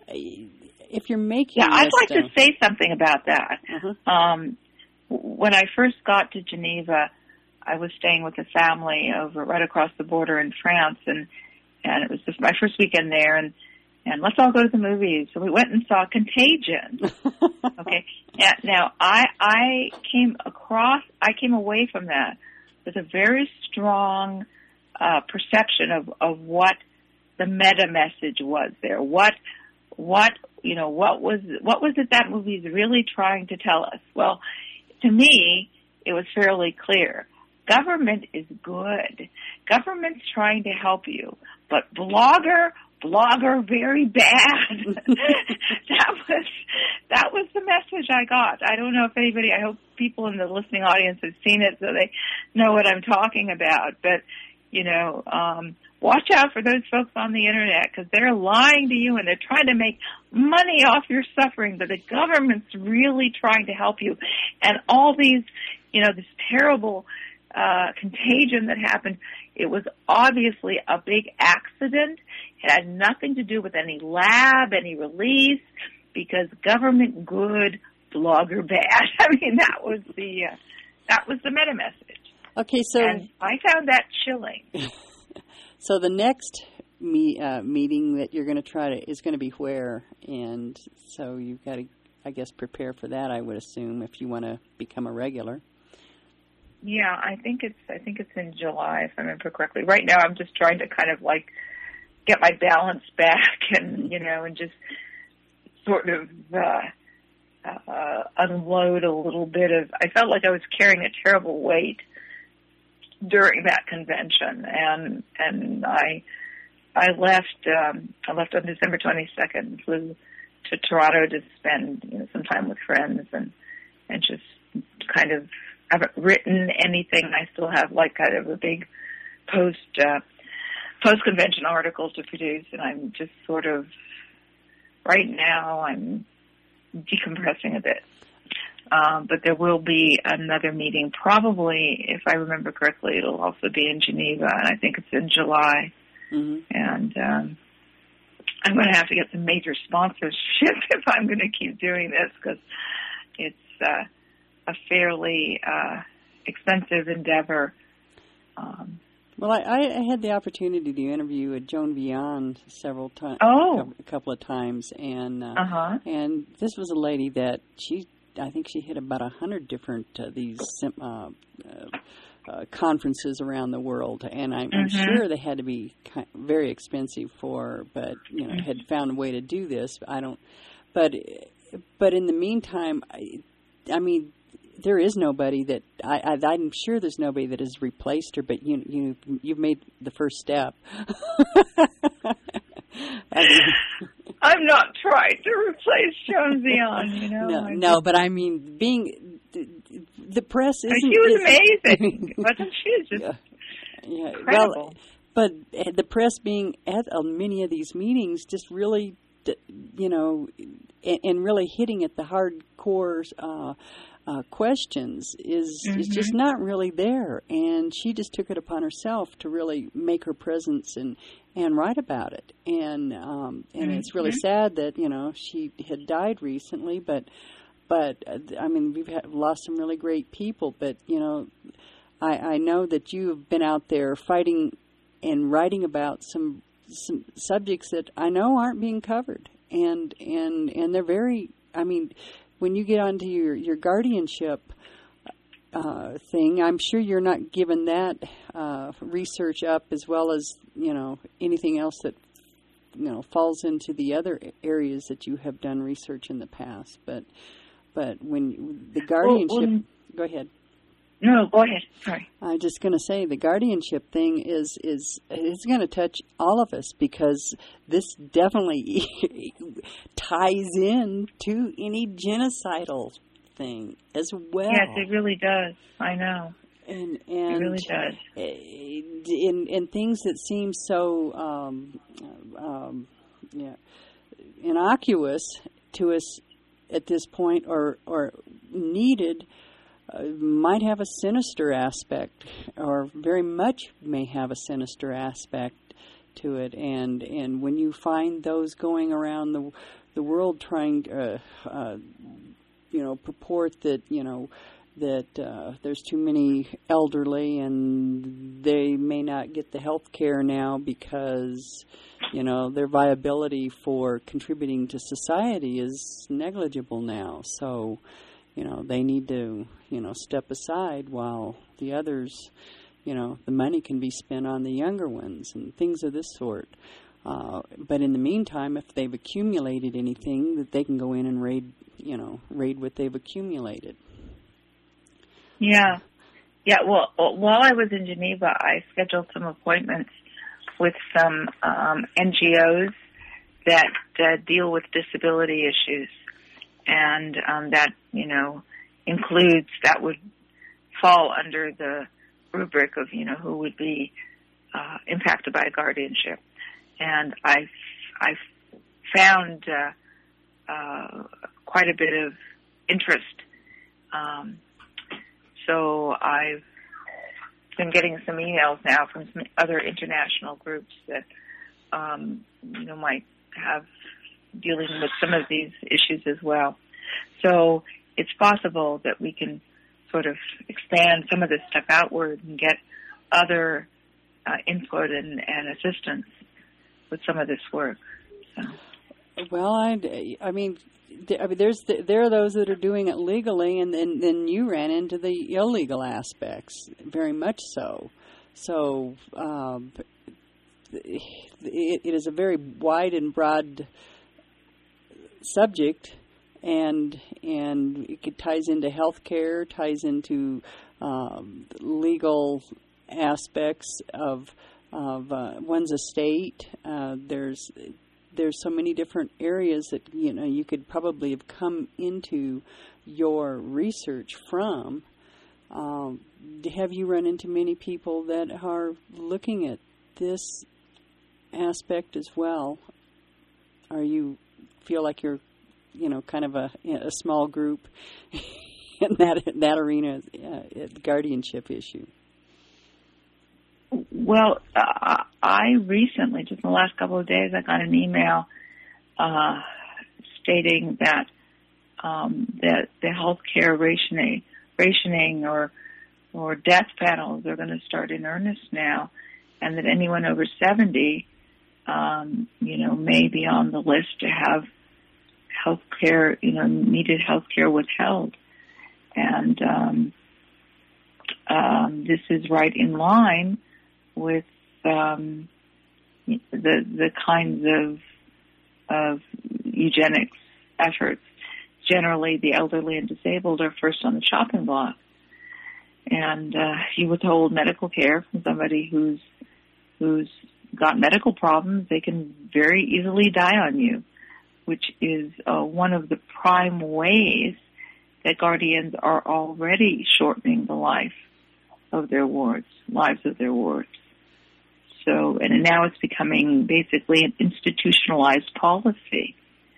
if you're making, yeah, I'd like stuff, to say something about that. Uh-huh. Um, when I first got to Geneva, I was staying with a family over right across the border in France, and and it was just my first weekend there, and and let's all go to the movies. So we went and saw Contagion. Okay, now, now I I came across, I came away from that with a very strong uh, perception of of what the meta message was there. What what you know what was what was it that movie's really trying to tell us? Well, to me, it was fairly clear. Government is good. Government's trying to help you. But blogger, blogger, very bad. that was that was the message I got. I don't know if anybody, I hope people in the listening audience have seen it so they know what I'm talking about. But, you know, um, watch out for those folks on the Internet, because they're lying to you and they're trying to make money off your suffering, but the government's really trying to help you. And all these, you know, this terrible uh, contagion that happened, it was obviously a big accident. It had nothing to do with any lab, any release, because government good, blogger bad. I mean, that was the uh, that was the meta message. Okay, so and I found that chilling. So the next me, uh, meeting that you're going to try to is going to be where, and so you've got to, I guess, prepare for that. I would assume, if you want to become a regular. Yeah, I think it's I think it's in July, if I remember correctly. Right now, I'm just trying to kind of like get my balance back, and you know, and just sort of uh, uh, unload a little bit of. I felt like I was carrying a terrible weight during that convention, and and I I left um, I left on December twenty-second, flew to Toronto to spend you know some time with friends, and and just kind of haven't written anything. I still have like kind of a big post uh, post convention article to produce, and I'm just sort of right now I'm decompressing a bit. Um, but there will be another meeting, probably, if I remember correctly, it'll also be in Geneva, and I think it's in July. Mm-hmm. And um, I'm going to have to get some major sponsorship if I'm going to keep doing this, because it's uh, a fairly uh, expensive endeavor. Um, well, I, I had the opportunity to interview with Joan Vian several times, oh. a couple of times, and uh, uh-huh. and this was a lady that she, I think she hit about a hundred different uh, these uh, uh, uh, conferences around the world, and I'm, mm-hmm. I'm sure they had to be kind of very expensive for, but you know, mm-hmm. had found a way to do this. I don't, but but in the meantime, I, I mean. There is nobody that I, I, I'm sure there's nobody that has replaced her, but you you you've made the first step. I mean, I'm not trying to replace Joan Vian, you know. No, I no, but I mean, being the, the press isn't. She was amazing, wasn't she? It's just yeah, yeah. incredible. Well, but the press being at uh, many of these meetings just really, you know, and, and really hitting at the hardcore. Uh, Uh, questions is mm-hmm. is just not really there, and she just took it upon herself to really make her presence and and write about it, and um, and mm-hmm. it's really sad that you know she had died recently, but but uh, I mean we've had, lost some really great people, but you know I, I know that you have been out there fighting and writing about some some subjects that I know aren't being covered, and and and they're very I mean. When you get onto your, your guardianship uh, thing, I'm sure you're not giving that uh, research up as well as, you know, anything else that, you know, falls into the other areas that you have done research in the past. But but when the guardianship... Well, um, go ahead. No, go ahead. Sorry. I'm just going to say the guardianship thing is is is going to touch all of us, because this definitely ties in to any genocidal thing as well. Yes, it really does. I know. And and it really does. In in things that seem so um, um, yeah innocuous to us at this point, or or needed. Uh, might have a sinister aspect, or very much may have a sinister aspect to it. And and when you find those going around the the world trying to, uh, uh, you know, purport that, you know, that uh, there's too many elderly and they may not get the health care now because, you know, their viability for contributing to society is negligible now. So, you know, they need to, you know, step aside while the others, you know, the money can be spent on the younger ones and things of this sort. Uh, but in the meantime, if they've accumulated anything, that they can go in and raid, you know, raid what they've accumulated. Yeah. Yeah, well, while I was in Geneva, I scheduled some appointments with some um, N G Os that uh, deal with disability issues. And um, that, you know, includes, that would fall under the rubric of, you know, who would be uh, impacted by guardianship. And I I found uh, uh, quite a bit of interest. Um, so I've been getting some emails now from some other international groups that, um, you know, might have dealing with some of these issues as well. So it's possible that we can sort of expand some of this stuff outward and get other uh, input and, and assistance with some of this work. So. Well, I, I mean, I mean, there's there are those that are doing it legally, and then then you ran into the illegal aspects, very much so. So um, it, it is a very wide and broad subject, and and it ties into healthcare, ties into um, legal aspects of of uh, one's estate. Uh, there's there's so many different areas that you know you could probably have come into your research from. Um, have you run into many people that are looking at this aspect as well? Are you feel like you're, you know, kind of a, a small group in that in that arena, uh, the guardianship issue? Well, uh, I recently, just in the last couple of days, I got an email uh, stating that um, that the healthcare rationing, rationing or or death panels are going to start in earnest now, and that anyone over seventy, um, you know, may be on the list to have health care, you know, needed health care withheld. And um, um, this is right in line with um, the the kinds of of eugenics efforts. Generally, the elderly and disabled are first on the chopping block. And uh, if you withhold medical care from somebody who's who's got medical problems, they can very easily die on you, which is uh, one of the prime ways that guardians are already shortening the life of their wards, lives of their wards. So, and now it's becoming basically an institutionalized policy.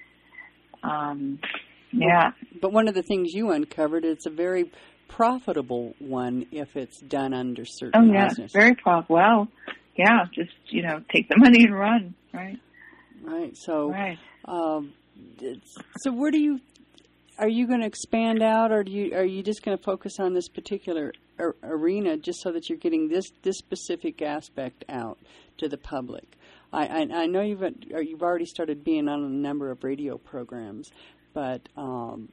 Um, yeah. But one of the things you uncovered, it's a very profitable one if it's done under certain oh yeah business. Very profitable. Well, yeah, just, you know, take the money and run, right? Right. So, right. Um, it's, so where do you are you going to expand out, or do you are you just going to focus on this particular ar- arena just so that you're getting this this specific aspect out to the public? I I, I know you've or you've already started being on a number of radio programs, but um,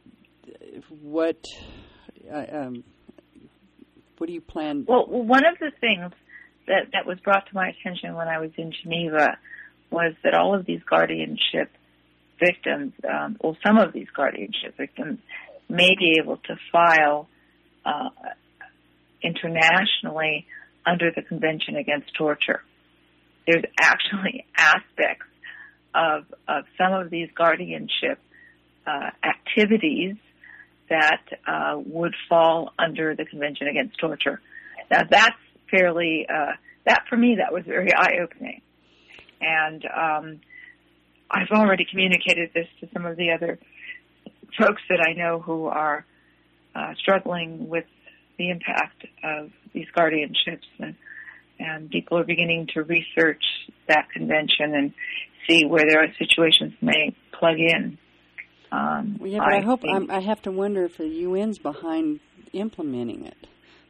what uh, um, what do you plan? Well, one of the things that that was brought to my attention when I was in Geneva was that all of these guardianship victims, um, well, some of these guardianship victims may be able to file uh, internationally under the Convention Against Torture. There's actually aspects of of some of these guardianship uh, activities that uh, would fall under the Convention Against Torture. Now, that's fairly, uh, that for me, that was very eye-opening. And um, I've already communicated this to some of the other folks that I know who are uh, struggling with the impact of these guardianships, and, and people are beginning to research that convention and see where their situations may plug in. Um, well, yeah, but I, I hope think, I'm, I have to wonder if the U N's behind implementing it.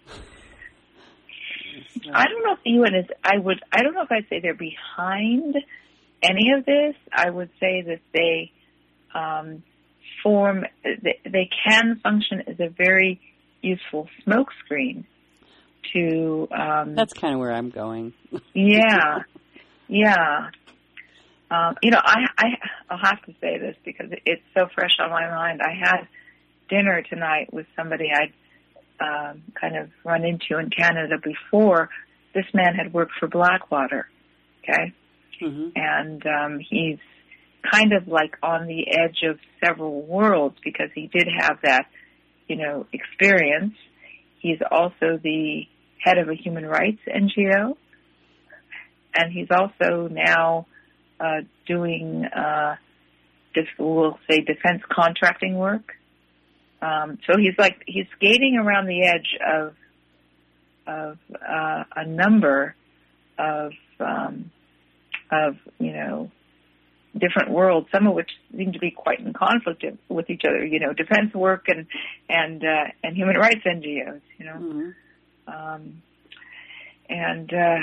So. I don't know if the U N is. I would. I don't know if I'd say they're behind any of this. I would say that they um, form. They, they can function as a very useful smokescreen to. Um, That's kind of where I'm going. yeah, yeah. Um, you know, I, I I'll have to say this because it's so fresh on my mind. I had dinner tonight with somebody I'd um, kind of run into in Canada before. This man had worked for Blackwater, okay, mm-hmm. and um, he's kind of like on the edge of several worlds because he did have that, you know, experience. He's also the head of a human rights N G O, and he's also now Uh, doing, uh, def- we'll say, defense contracting work. Um, so he's like he's skating around the edge of of uh, a number of um, of you know different worlds, some of which seem to be quite in conflict with each other. You know, defense work and and uh, and human rights N G Os. You know, mm-hmm. um, and uh,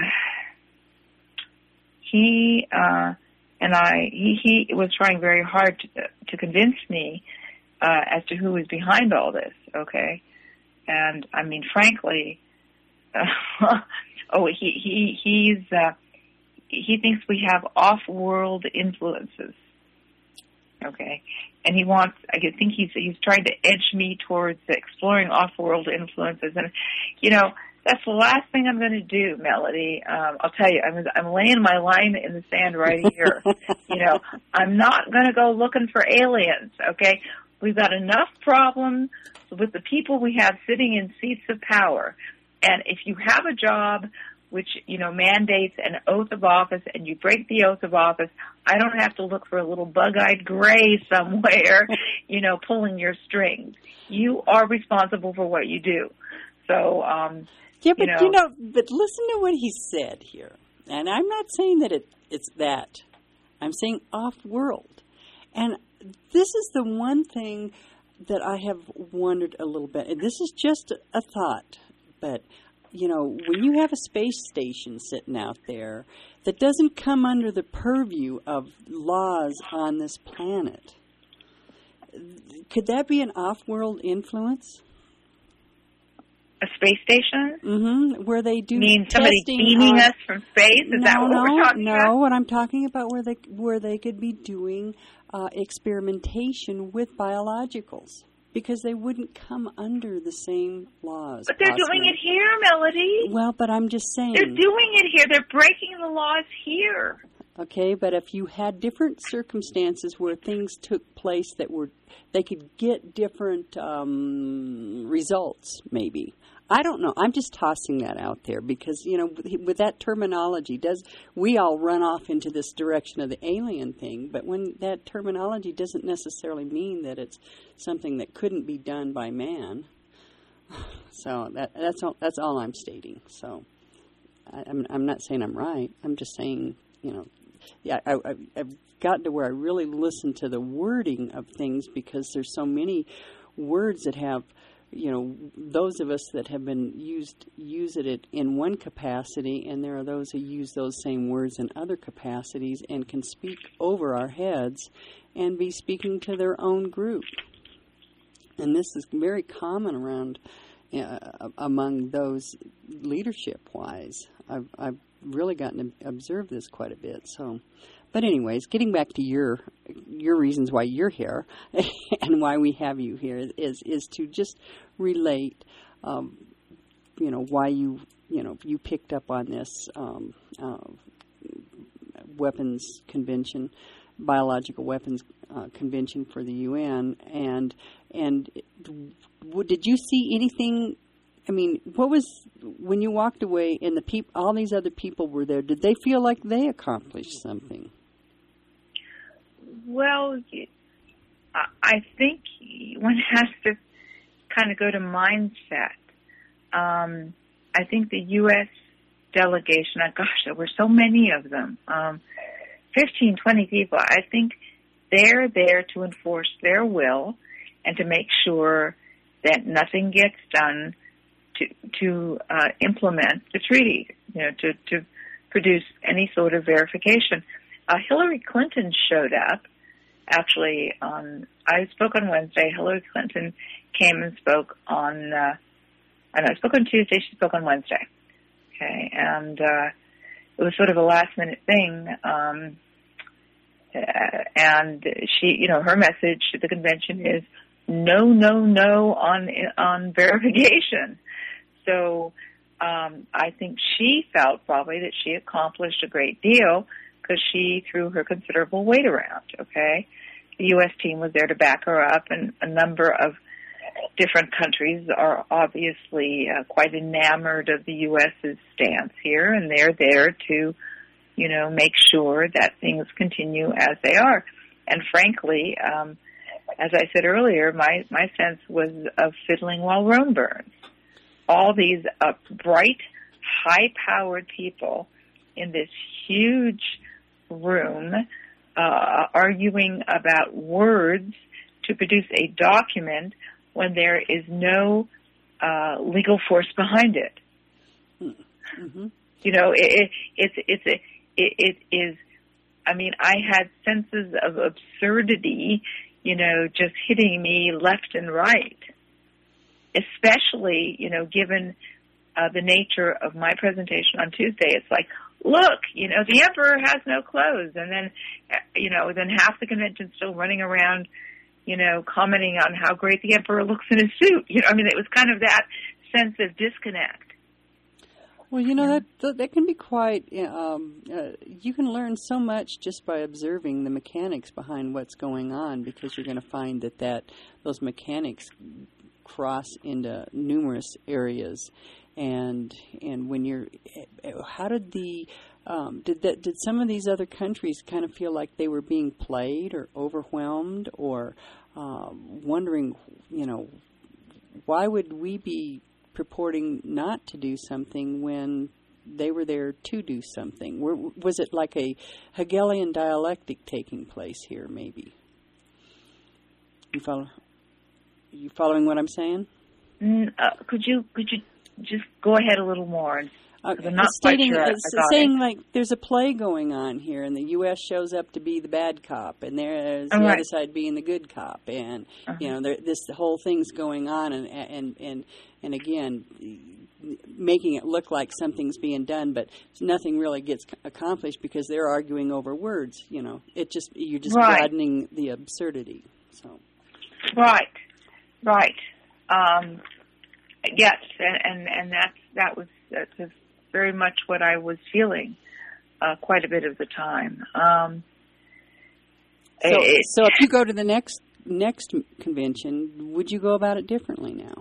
he. Uh, And I, he, he was trying very hard to, to convince me uh, as to who was behind all this. Okay, and I mean, frankly, uh, oh, he he he's uh, he thinks we have off-world influences. Okay, and he wants. I think he's he's trying to edge me towards exploring off-world influences, and you know. That's the last thing I'm going to do, Melody. Um, I'll tell you, I'm, I'm laying my line in the sand right here. You know, I'm not going to go looking for aliens, okay? We've got enough problems with the people we have sitting in seats of power. And if you have a job which, you know, mandates an oath of office and you break the oath of office, I don't have to look for a little bug-eyed gray somewhere, you know, pulling your strings. You are responsible for what you do. So, um... Yeah, but you know, you know, but listen to what he said here. And I'm not saying that it, it's that. I'm saying off-world. And this is the one thing that I have wondered a little bit. And this is just a thought, but, you know, when you have a space station sitting out there that doesn't come under the purview of laws on this planet, could that be an off-world influence? A space station? Mm-hmm. Where they do. You mean somebody beaming on, us from space? Is no, that what no, we're talking no. about? No, what I'm talking about where they where they could be doing uh, experimentation with biologicals, because they wouldn't come under the same laws. But they're possibly. doing it here, Melody. Well, but I'm just saying. They're doing it here. They're breaking the laws here. Okay, but if you had different circumstances where things took place that were, they could get different um, results, maybe. I don't know. I'm just tossing that out there because, you know, with that terminology, does we all run off into this direction of the alien thing, but when that terminology doesn't necessarily mean that it's something that couldn't be done by man. So that that's all, that's all I'm stating. So I, I'm I'm not saying I'm right. I'm just saying, you know, yeah, I, I, I've gotten to where I really listen to the wording of things because there's so many words that have, you know, those of us that have been used use it in one capacity, and there are those who use those same words in other capacities and can speak over our heads and be speaking to their own group. And this is very common around uh, among those leadership-wise. I've, I've really gotten to observe this quite a bit. So, but anyways, getting back to your your reasons why you're here and why we have you here is is to just relate, um, you know, why you you know you picked up on this um, uh, weapons convention, biological weapons uh, convention for the U N, and and did you see anything? I mean, what was, when you walked away and the peop, all these other people were there, did they feel like they accomplished something? Well, I think one has to kind of go to mindset. Um, I think the U S delegation, oh gosh, there were so many of them, um, fifteen, twenty people. I think they're there to enforce their will and to make sure that nothing gets done to to uh, implement the treaty, you know, to, to produce any sort of verification. Uh, Hillary Clinton showed up, actually, on, I spoke on Wednesday. Hillary Clinton came and spoke on, uh, I know, I spoke on Tuesday, she spoke on Wednesday. Okay, and uh, it was sort of a last-minute thing, um, uh, and she, you know, her message to the convention is no, no, no on on verification. So um, I think she felt probably that she accomplished a great deal because she threw her considerable weight around, okay? The U S team was there to back her up, and a number of different countries are obviously uh, quite enamored of the U S's stance here, and they're there to, you know, make sure that things continue as they are. And frankly, um, as I said earlier, my, my sense was of fiddling while Rome burns. All these uh, bright, high-powered people in this huge room uh, arguing about words to produce a document when there is no uh, legal force behind it. Mm-hmm. You know, it, it, it's it's a, it, it is. I mean, I had senses of absurdity, you know, just hitting me left and right. Especially, you know, given uh, the nature of my presentation on Tuesday, it's like, look, you know, the emperor has no clothes, and then, you know, then half the convention's still running around, you know, commenting on how great the emperor looks in his suit. You know, I mean, it was kind of that sense of disconnect. Well, you know, that that can be quite, um, uh, you can learn so much just by observing the mechanics behind what's going on, because you're going to find that, that those mechanics cross into numerous areas. And and when you're, how did the, um, did that, did some of these other countries kind of feel like they were being played or overwhelmed, or uh, wondering, you know, why would we be purporting not to do something when they were there to do something. Were, was it like a Hegelian dialectic taking place here, maybe? You follow? You following what I'm saying? Mm, uh, could you could you just go ahead a little more? Uh, I'm not stating, quite sure. It's saying it. Like there's a play going on here, and the U S shows up to be the bad cop, and there's oh, the right. other side being the good cop, and uh-huh. you know there, this the whole thing's going on, and and and and again, making it look like something's being done, but nothing really gets accomplished because they're arguing over words. You know, it just you're just right. broadening the absurdity. So, right, right, um, yes, and, and and that's that was that's very much what I was feeling uh, quite a bit of the time. Um, so, it, so if you go to the next next convention, would you go about it differently now?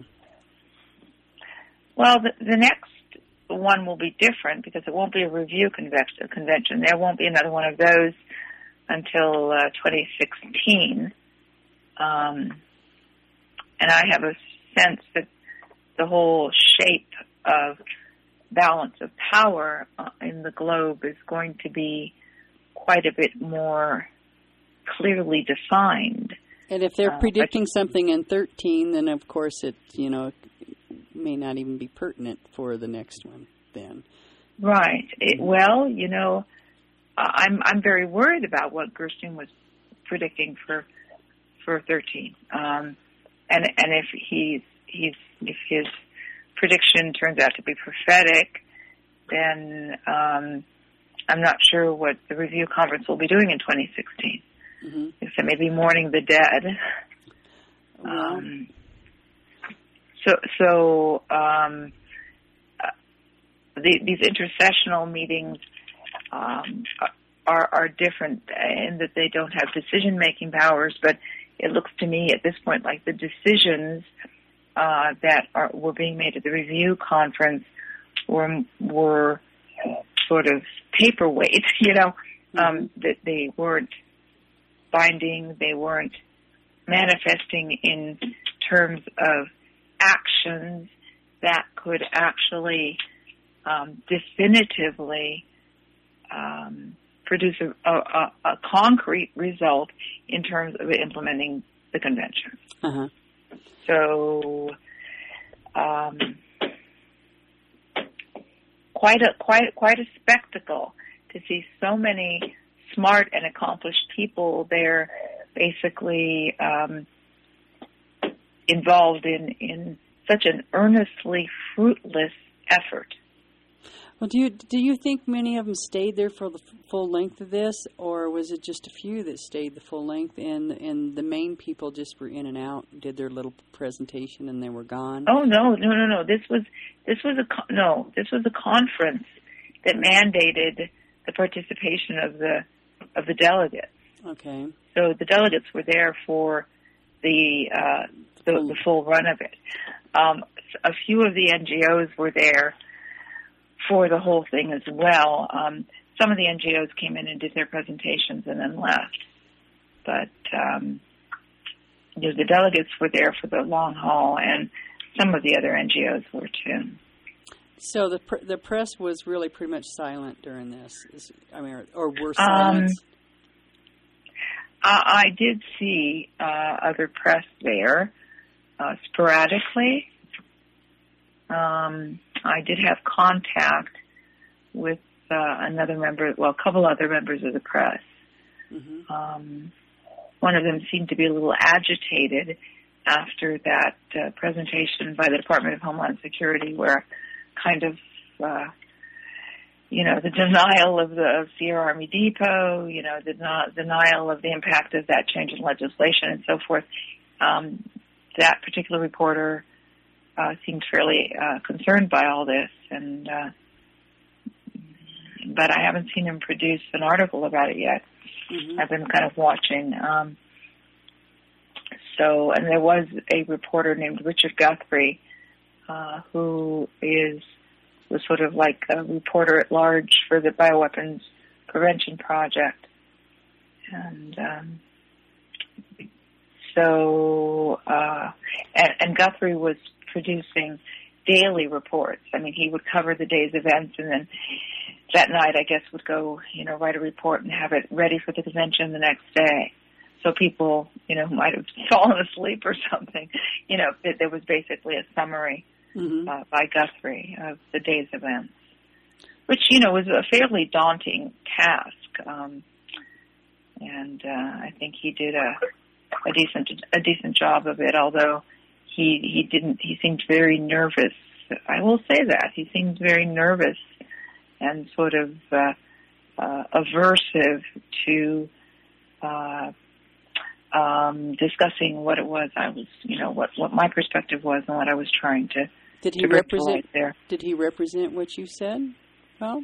Well, the, the next one will be different because it won't be a review conve- convention. There won't be another one of those until uh, twenty sixteen. Um, and I have a sense that the whole shape of balance of power uh, in the globe is going to be quite a bit more clearly defined. And if they're uh, predicting something in thirteen, then of course it, you know, may not even be pertinent for the next one then. Right. It, well, you know, I'm I'm very worried about what Gerstein was predicting for for thirteen. Um, and and if he's he's if his prediction turns out to be prophetic, then um, I'm not sure what the review conference will be doing in twenty sixteen. Mm-hmm. If it may be mourning the dead. Well. Um, so so um, uh, the, these intercessional meetings um, are are different in that they don't have decision making powers, but it looks to me at this point like the decisions uh, that are, were being made at the review conference were were sort of paperweight, you know, um, mm-hmm. that they weren't binding, they weren't manifesting in terms of actions that could actually um, definitively um, produce a, a, a concrete result in terms of implementing the convention. Uh-huh. So, um, quite a quite quite a spectacle to see so many smart and accomplished people there, basically um, involved in in such an earnestly fruitless effort. Well, do you do you think many of them stayed there for the full length of this, or was it just a few that stayed the full length, and and the main people just were in and out, did their little presentation, and they were gone? Oh no, no, no, no! This was this was a no, this was a conference that mandated the participation of the of the delegates. Okay. So the delegates were there for the uh, the, the full run of it. Um, a few of the N G Os were there for the whole thing as well. Um, some of the N G Os came in and did their presentations and then left. But um, you know, the delegates were there for the long haul, and some of the other N G Os were too. So the pr- the press was really pretty much silent during this. Is, I mean, or, or were silent? Um, I, I did see uh, other press there uh, sporadically. Um, I did have contact with uh, another member, well, a couple other members of the press. Mm-hmm. Um, one of them seemed to be a little agitated after that uh, presentation by the Department of Homeland Security, where kind of, uh, you know, the denial of the of Sierra Army Depot, you know, the not, denial of the impact of that change in legislation and so forth. Um, that particular reporter uh, seemed fairly uh, concerned by all this, and uh, but I haven't seen him produce an article about it yet. Mm-hmm. I've been kind of watching. Um, so, and there was a reporter named Richard Guthrie, uh, who is was sort of like a reporter at large for the Bioweapons Prevention Project. And um, so, uh, and, and Guthrie was producing daily reports. I mean, he would cover the day's events, and then that night, I guess, would go, you know, write a report and have it ready for the convention the next day. So people, you know, who might have fallen asleep or something, you know, it, there was basically a summary mm-hmm. uh, by Guthrie of the day's events, which, you know, was a fairly daunting task. Um, and uh, I think he did a, a decent a decent job of it, although he he didn't. He seemed very nervous. I will say that he seemed very nervous and sort of uh, uh, aversive to. Uh, Um, discussing what it was I was, you know, what, what my perspective was and what I was trying to did he to represent there. Did he represent what you said? Well,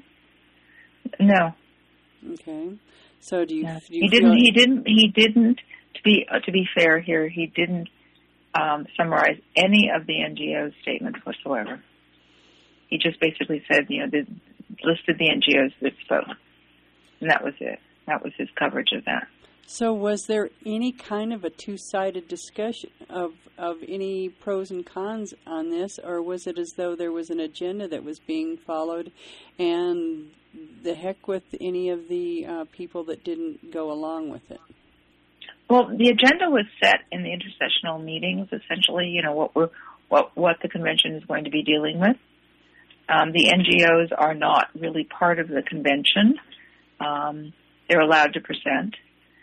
no. Okay. So do you? No. Do you he feel didn't. like... He didn't. He didn't. To be uh, to be fair here, he didn't um, summarize any of the N G O's statements whatsoever. He just basically said, you know, the, listed the N G Os that spoke, and that was it. That was his coverage of that. So was there any kind of a two-sided discussion of, of any pros and cons on this, or was it as though there was an agenda that was being followed, and the heck with any of the uh, people that didn't go along with it? Well, the agenda was set in the intersessional meetings, essentially, you know, what we're, what, what the convention is going to be dealing with. Um, the N G Os are not really part of the convention. Um, they're allowed to present.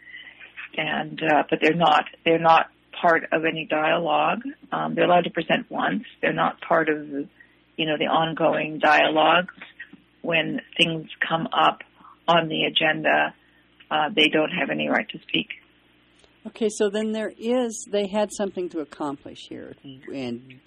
And uh, but they're not they're not part of any dialogue. Um, they're allowed to present once. They're not part of the, you know, the ongoing dialogues. When things come up on the agenda, uh, they don't have any right to speak. Okay, so then there is they had something to accomplish here, and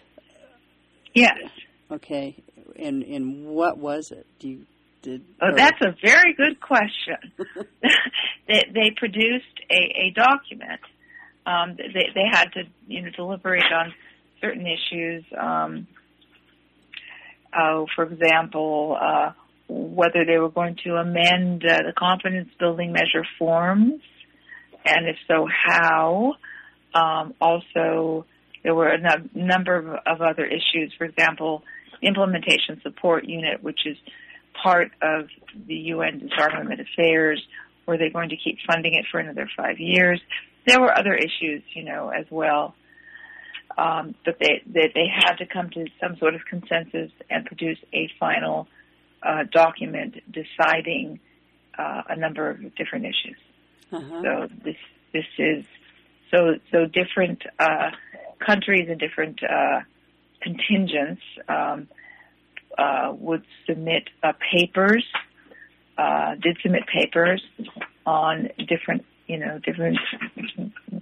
yes. Okay, and and what was it? Do you? Did, oh, that's a very good question. they, they produced a, a document. Um, they, they had to, you know, deliberate on certain issues. Um, uh, for example, uh, whether they were going to amend uh, the confidence building measure forms, and if so, how. Um, also, there were a n- number of, of other issues. For example, the implementation support unit, which is part of the U N Disarmament Affairs. Were they going to keep funding it for another five years? There were other issues, you know, as well. Um, but they, they they had to come to some sort of consensus and produce a final uh, document deciding uh, a number of different issues. Uh-huh. So this this is so so different uh, countries and different uh, contingents. Um, Uh, would submit uh, papers, uh, did submit papers on different, you know, different uh,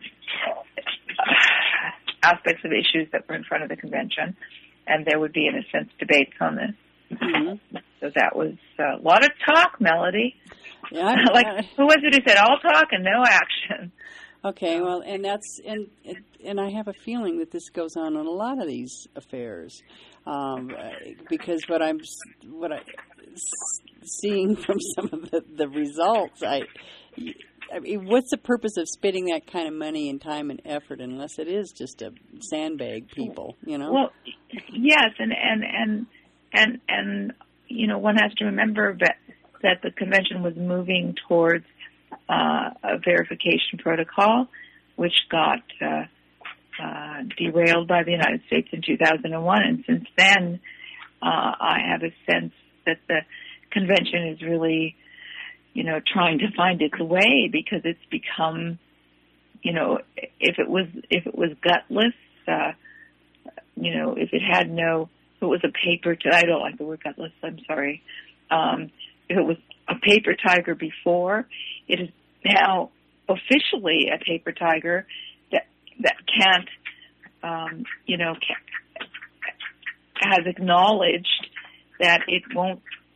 aspects of issues that were in front of the convention, and there would be, in a sense, debates on this. Mm-hmm. So that was a lot of talk, Melody. Yeah, like, uh, who was it who said all talk and no action? Okay, well, and that's and and I have a feeling that this goes on in a lot of these affairs, um, because what I'm what I seeing from some of the, the results, I, I mean, what's the purpose of spending that kind of money and time and effort unless it is just to sandbag people, you know? Well, yes, and and and and and you know, one has to remember that that the convention was moving towards Uh, a verification protocol, which got uh, uh, derailed by the United States in two thousand one. And since then, uh, I have a sense that the convention is really, you know, trying to find its way, because it's become, you know, if it was if it was gutless, uh, you know, if it had no, if it was a paper, t- I don't like the word gutless, I'm sorry. Um, if it was a paper tiger before, it is now officially a paper tiger that that can't, um, you know, can't, has acknowledged that it won't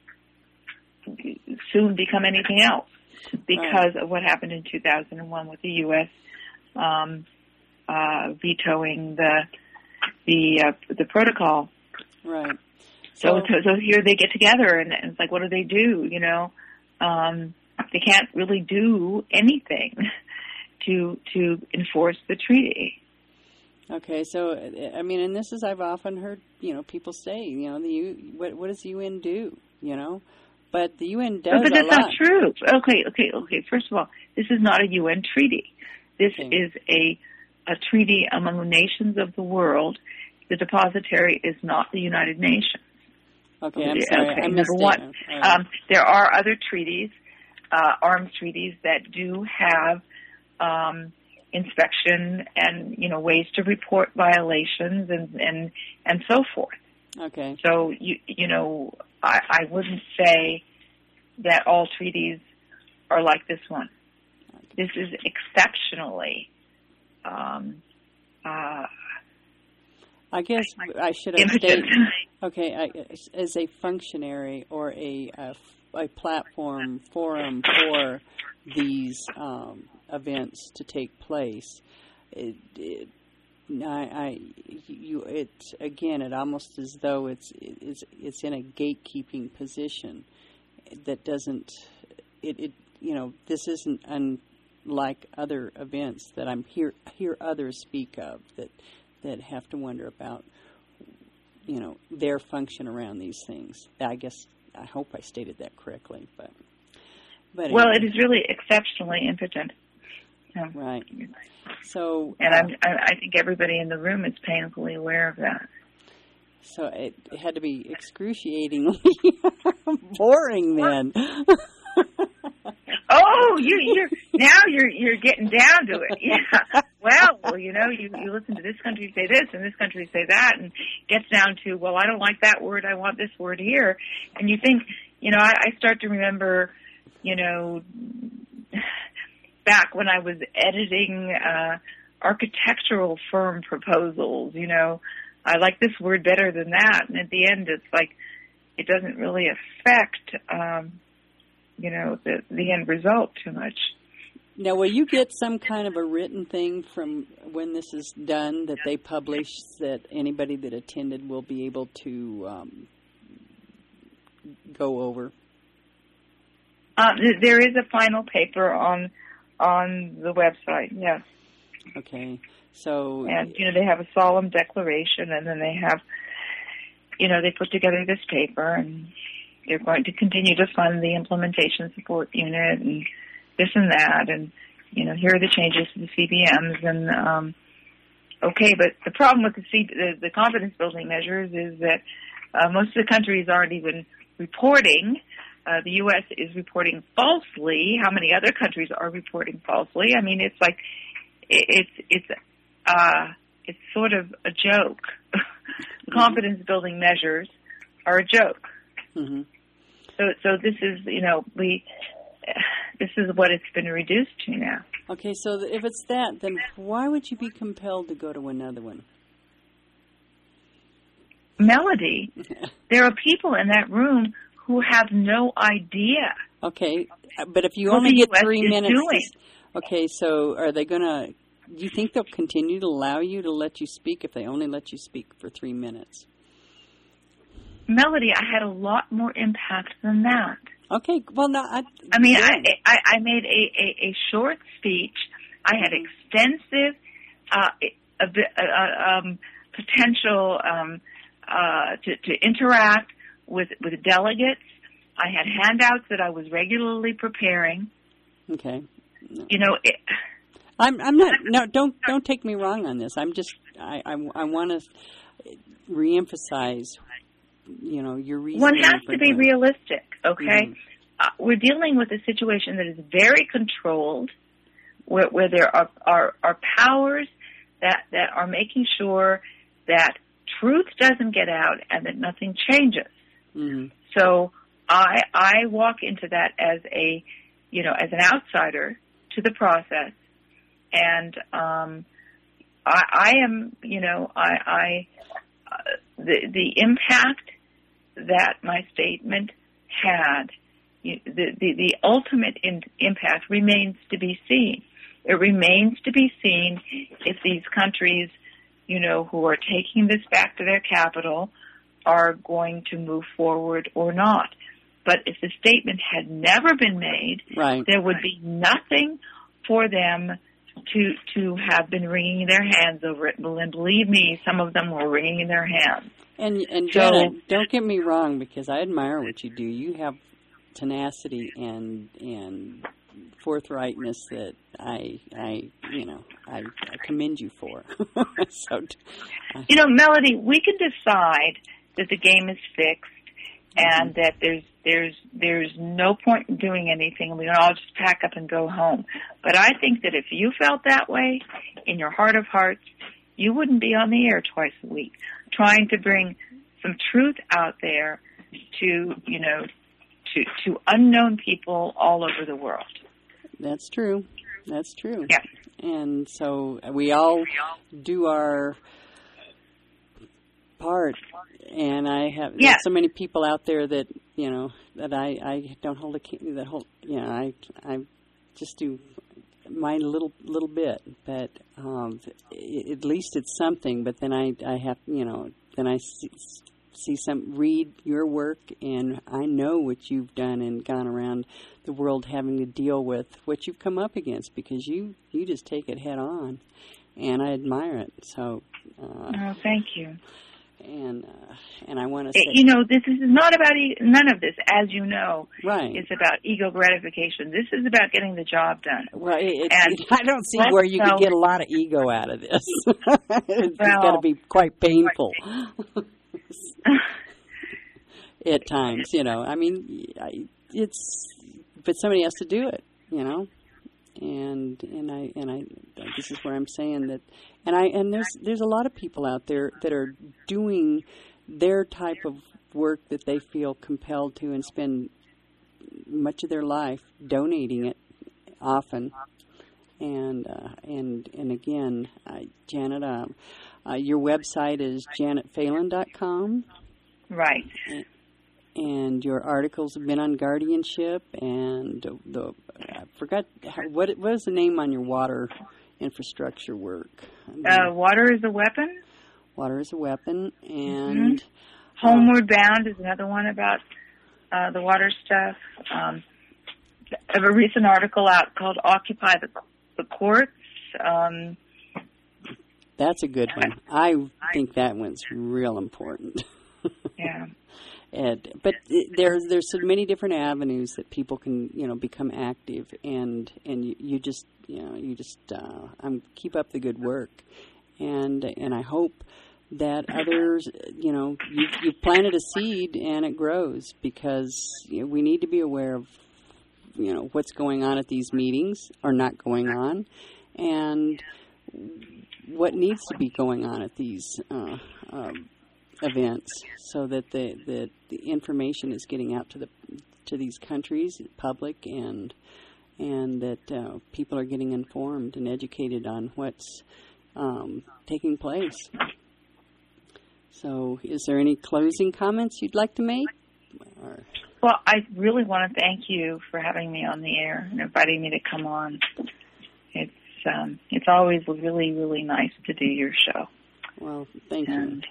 soon become anything else because right. of what happened in two thousand one with the U S um, uh, vetoing the the uh, the protocol. Right. So, so, so here they get together, and, and it's like, what do they do? You know, um, they can't really do anything to to enforce the treaty. Okay, so I mean, and this is I've often heard you know people say you know the U, what what does the U N do you know, but the U N does no, but that's a lot. not true. Okay, okay, okay. First of all, this is not a U N treaty. This Okay. is a a treaty among the nations of the world. The depositary is not the United Nations. Okay, I'm sorry, okay, I number missed one. it. All right. Um, there are other treaties, uh, arms treaties that do have um, inspection and you know ways to report violations and and and so forth. Okay. So you you know I, I wouldn't say that all treaties are like this one. This is exceptionally. Um, uh, I guess I should have impotent. stated. Okay, I, as a functionary or a, a, a platform forum for these um, events to take place, it, it, I, I, you, it again, it almost as though it's it's it's in a gatekeeping position that doesn't. It, it you know this isn't unlike other events that I'm hear hear others speak of that that have to wonder about. You know, their function around these things. I guess, I hope I stated that correctly, but... but well, anyway. it is really exceptionally impotent. Yeah. Right. So... And uh, I'm, I I think everybody in the room is painfully aware of that. So it, it had to be excruciatingly boring then. Oh, you, you're now you're you're getting down to it. Yeah. Well, well, you know, you you listen to this country say this and this country say that, and gets down to, well, I don't like that word, I want this word here, and you think, you know, I, I start to remember, you know, back when I was editing uh, architectural firm proposals. You know, I like this word better than that, and at the end, it's like it doesn't really affect. Um, you know, the, the end result too much. Now, will you get some kind of a written thing from when this is done that they publish that anybody that attended will be able to um, go over? Uh, th- there is a final paper on on the website, yes. Okay, so... And, you know, they have a solemn declaration, and then they have, you know, they put together this paper, and they're going to continue to fund the implementation support unit and this and that, and, you know, here are the changes to the C B Ms, and, um, okay, but the problem with the, C- the, the confidence building measures is that uh, most of the countries aren't even reporting. Uh, the U S is reporting falsely. How many other countries are reporting falsely? I mean, it's like, it, it's, it's, uh, it's sort of a joke. The confidence building measures are a joke. Mm-hmm. So, so this is, you know, we, this is what it's been reduced to now. Okay, so if it's that, then why would you be compelled to go to another one? Melody, there are people in that room who have no idea. Okay, but if you what only the get U S three is minutes... doing. To, okay, so are they going to... Do you think they'll continue to allow you to let you speak if they only let you speak for three minutes? Melody, I had a lot more impact than that. Okay, well, no, I... I mean, yeah. I, I, I made a, a, a short speech. I had extensive uh, a, a, um, potential um, uh, to, to interact with, with delegates. I had handouts that I was regularly preparing. Okay. No. You know, it, I'm I'm not no don't don't take me wrong on this. I'm just I I, I want to reemphasize, you know, your reasoning. one has for to be doing- realistic. Okay, Mhm. uh, we're dealing with a situation that is very controlled, where, where there are, are are powers that that are making sure that truth doesn't get out and that nothing changes. Mhm. So I I walk into that as a you know as an outsider to the process. And um, I, I am, you know, I, I uh, the the impact that my statement had, you, the, the the ultimate in, impact remains to be seen. It remains to be seen if these countries, you know, who are taking this back to their capital, are going to move forward or not. But if the statement had never been made, Right. there would be nothing for them to to have been wringing their hands over it. And believe me, some of them were wringing their hands. And and So- Janet, don't get me wrong, because I admire what you do. You have tenacity and and forthrightness that I I you know I, I commend you for. so, uh, You know, Melody, we can decide that the game is fixed and Mm-hmm. that there's there's there's no point in doing anything, and we can all just pack up and go home. But I think that if you felt that way in your heart of hearts, you wouldn't be on the air twice a week trying to bring some truth out there to, you know, to to unknown people all over the world. That's true. That's true. Yeah. And so we all do our part. And I have Yeah. there's so many people out there that you know that I, I don't hold a ca- that hold you know I I just do my little little bit, but um, at least it's something. But then I I have you know then I see, see some read your work, and I know what you've done and gone around the world having to deal with what you've come up against, because you you just take it head on, and I admire it. So. Uh, Oh, thank you. And uh, and I want to say, You know, this is not about, e- none of this, as you know, right? is about ego gratification. This is about getting the job done. Well, it, it, And I don't see let's where you tell- could get a lot of ego out of this. It's Well- got to be quite painful at times, you know. I mean, I- it's but somebody has to do it, you know. And and I and I this is where I'm saying that, and I and there's there's a lot of people out there that are doing their type of work that they feel compelled to and spend much of their life donating it often. And uh, and and again, uh, Janet, uh, uh, your website is janet phelan dot com. Right. And your articles have been on guardianship, and the, the I forgot how, what what is the name on your water infrastructure work? Uh, Water is a Weapon. Water is a Weapon, and Mm-hmm. Homeward Bound is another one about uh, the water stuff. Um, I have a recent article out called Occupy the, the Courts. Um, that's a good one. I think that one's real important. yeah. And, but there's there's so many different avenues that people can you know become active, and and you, you just you know you just uh, um, keep up the good work, and and I hope that others you know you you planted a seed and it grows, because you know, we need to be aware of you know what's going on at these meetings or not going on, and what needs to be going on at these uh, um, events, so that the, the the information is getting out to the to these countries, public, and and that uh, people are getting informed and educated on what's um, taking place. So, is there any closing comments you'd like to make? Or... Well, I really want to thank you for having me on the air and inviting me to come on. It's um, it's always really, really nice to do your show. Well, thank you. And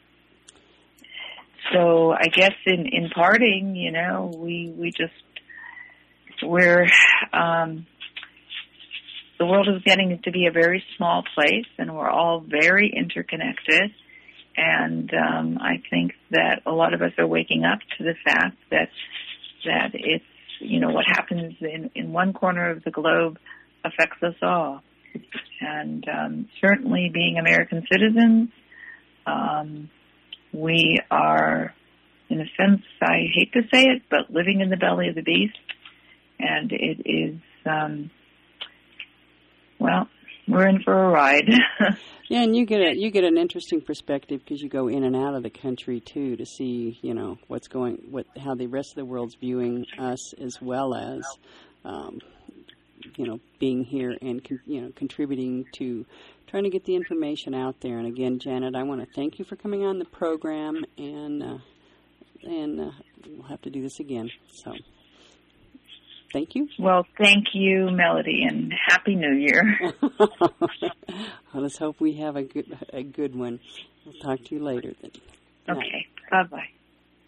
so I guess in, in parting, you know, we, we just, we're, um, the world is getting to be a very small place, and we're all very interconnected. And um, I think that a lot of us are waking up to the fact that that it's, you know, what happens in, in one corner of the globe affects us all. And um, certainly being American citizens, um, we are, in a sense, I hate to say it, but living in the belly of the beast. And it is, um, well, we're in for a ride. Yeah, and you get a you get an interesting perspective, because you go in and out of the country too to see you know what's going what how the rest of the world's viewing us, as well as um, you know being here and con- you know contributing to trying to get the information out there. And again, Janet, I want to thank you for coming on the program, and uh, and uh, we'll have to do this again. So. Thank you. Well, thank you, Melody, and Happy New Year. Well, let's hope we have a good a good one. We'll talk to you later then. Okay. Bye-bye.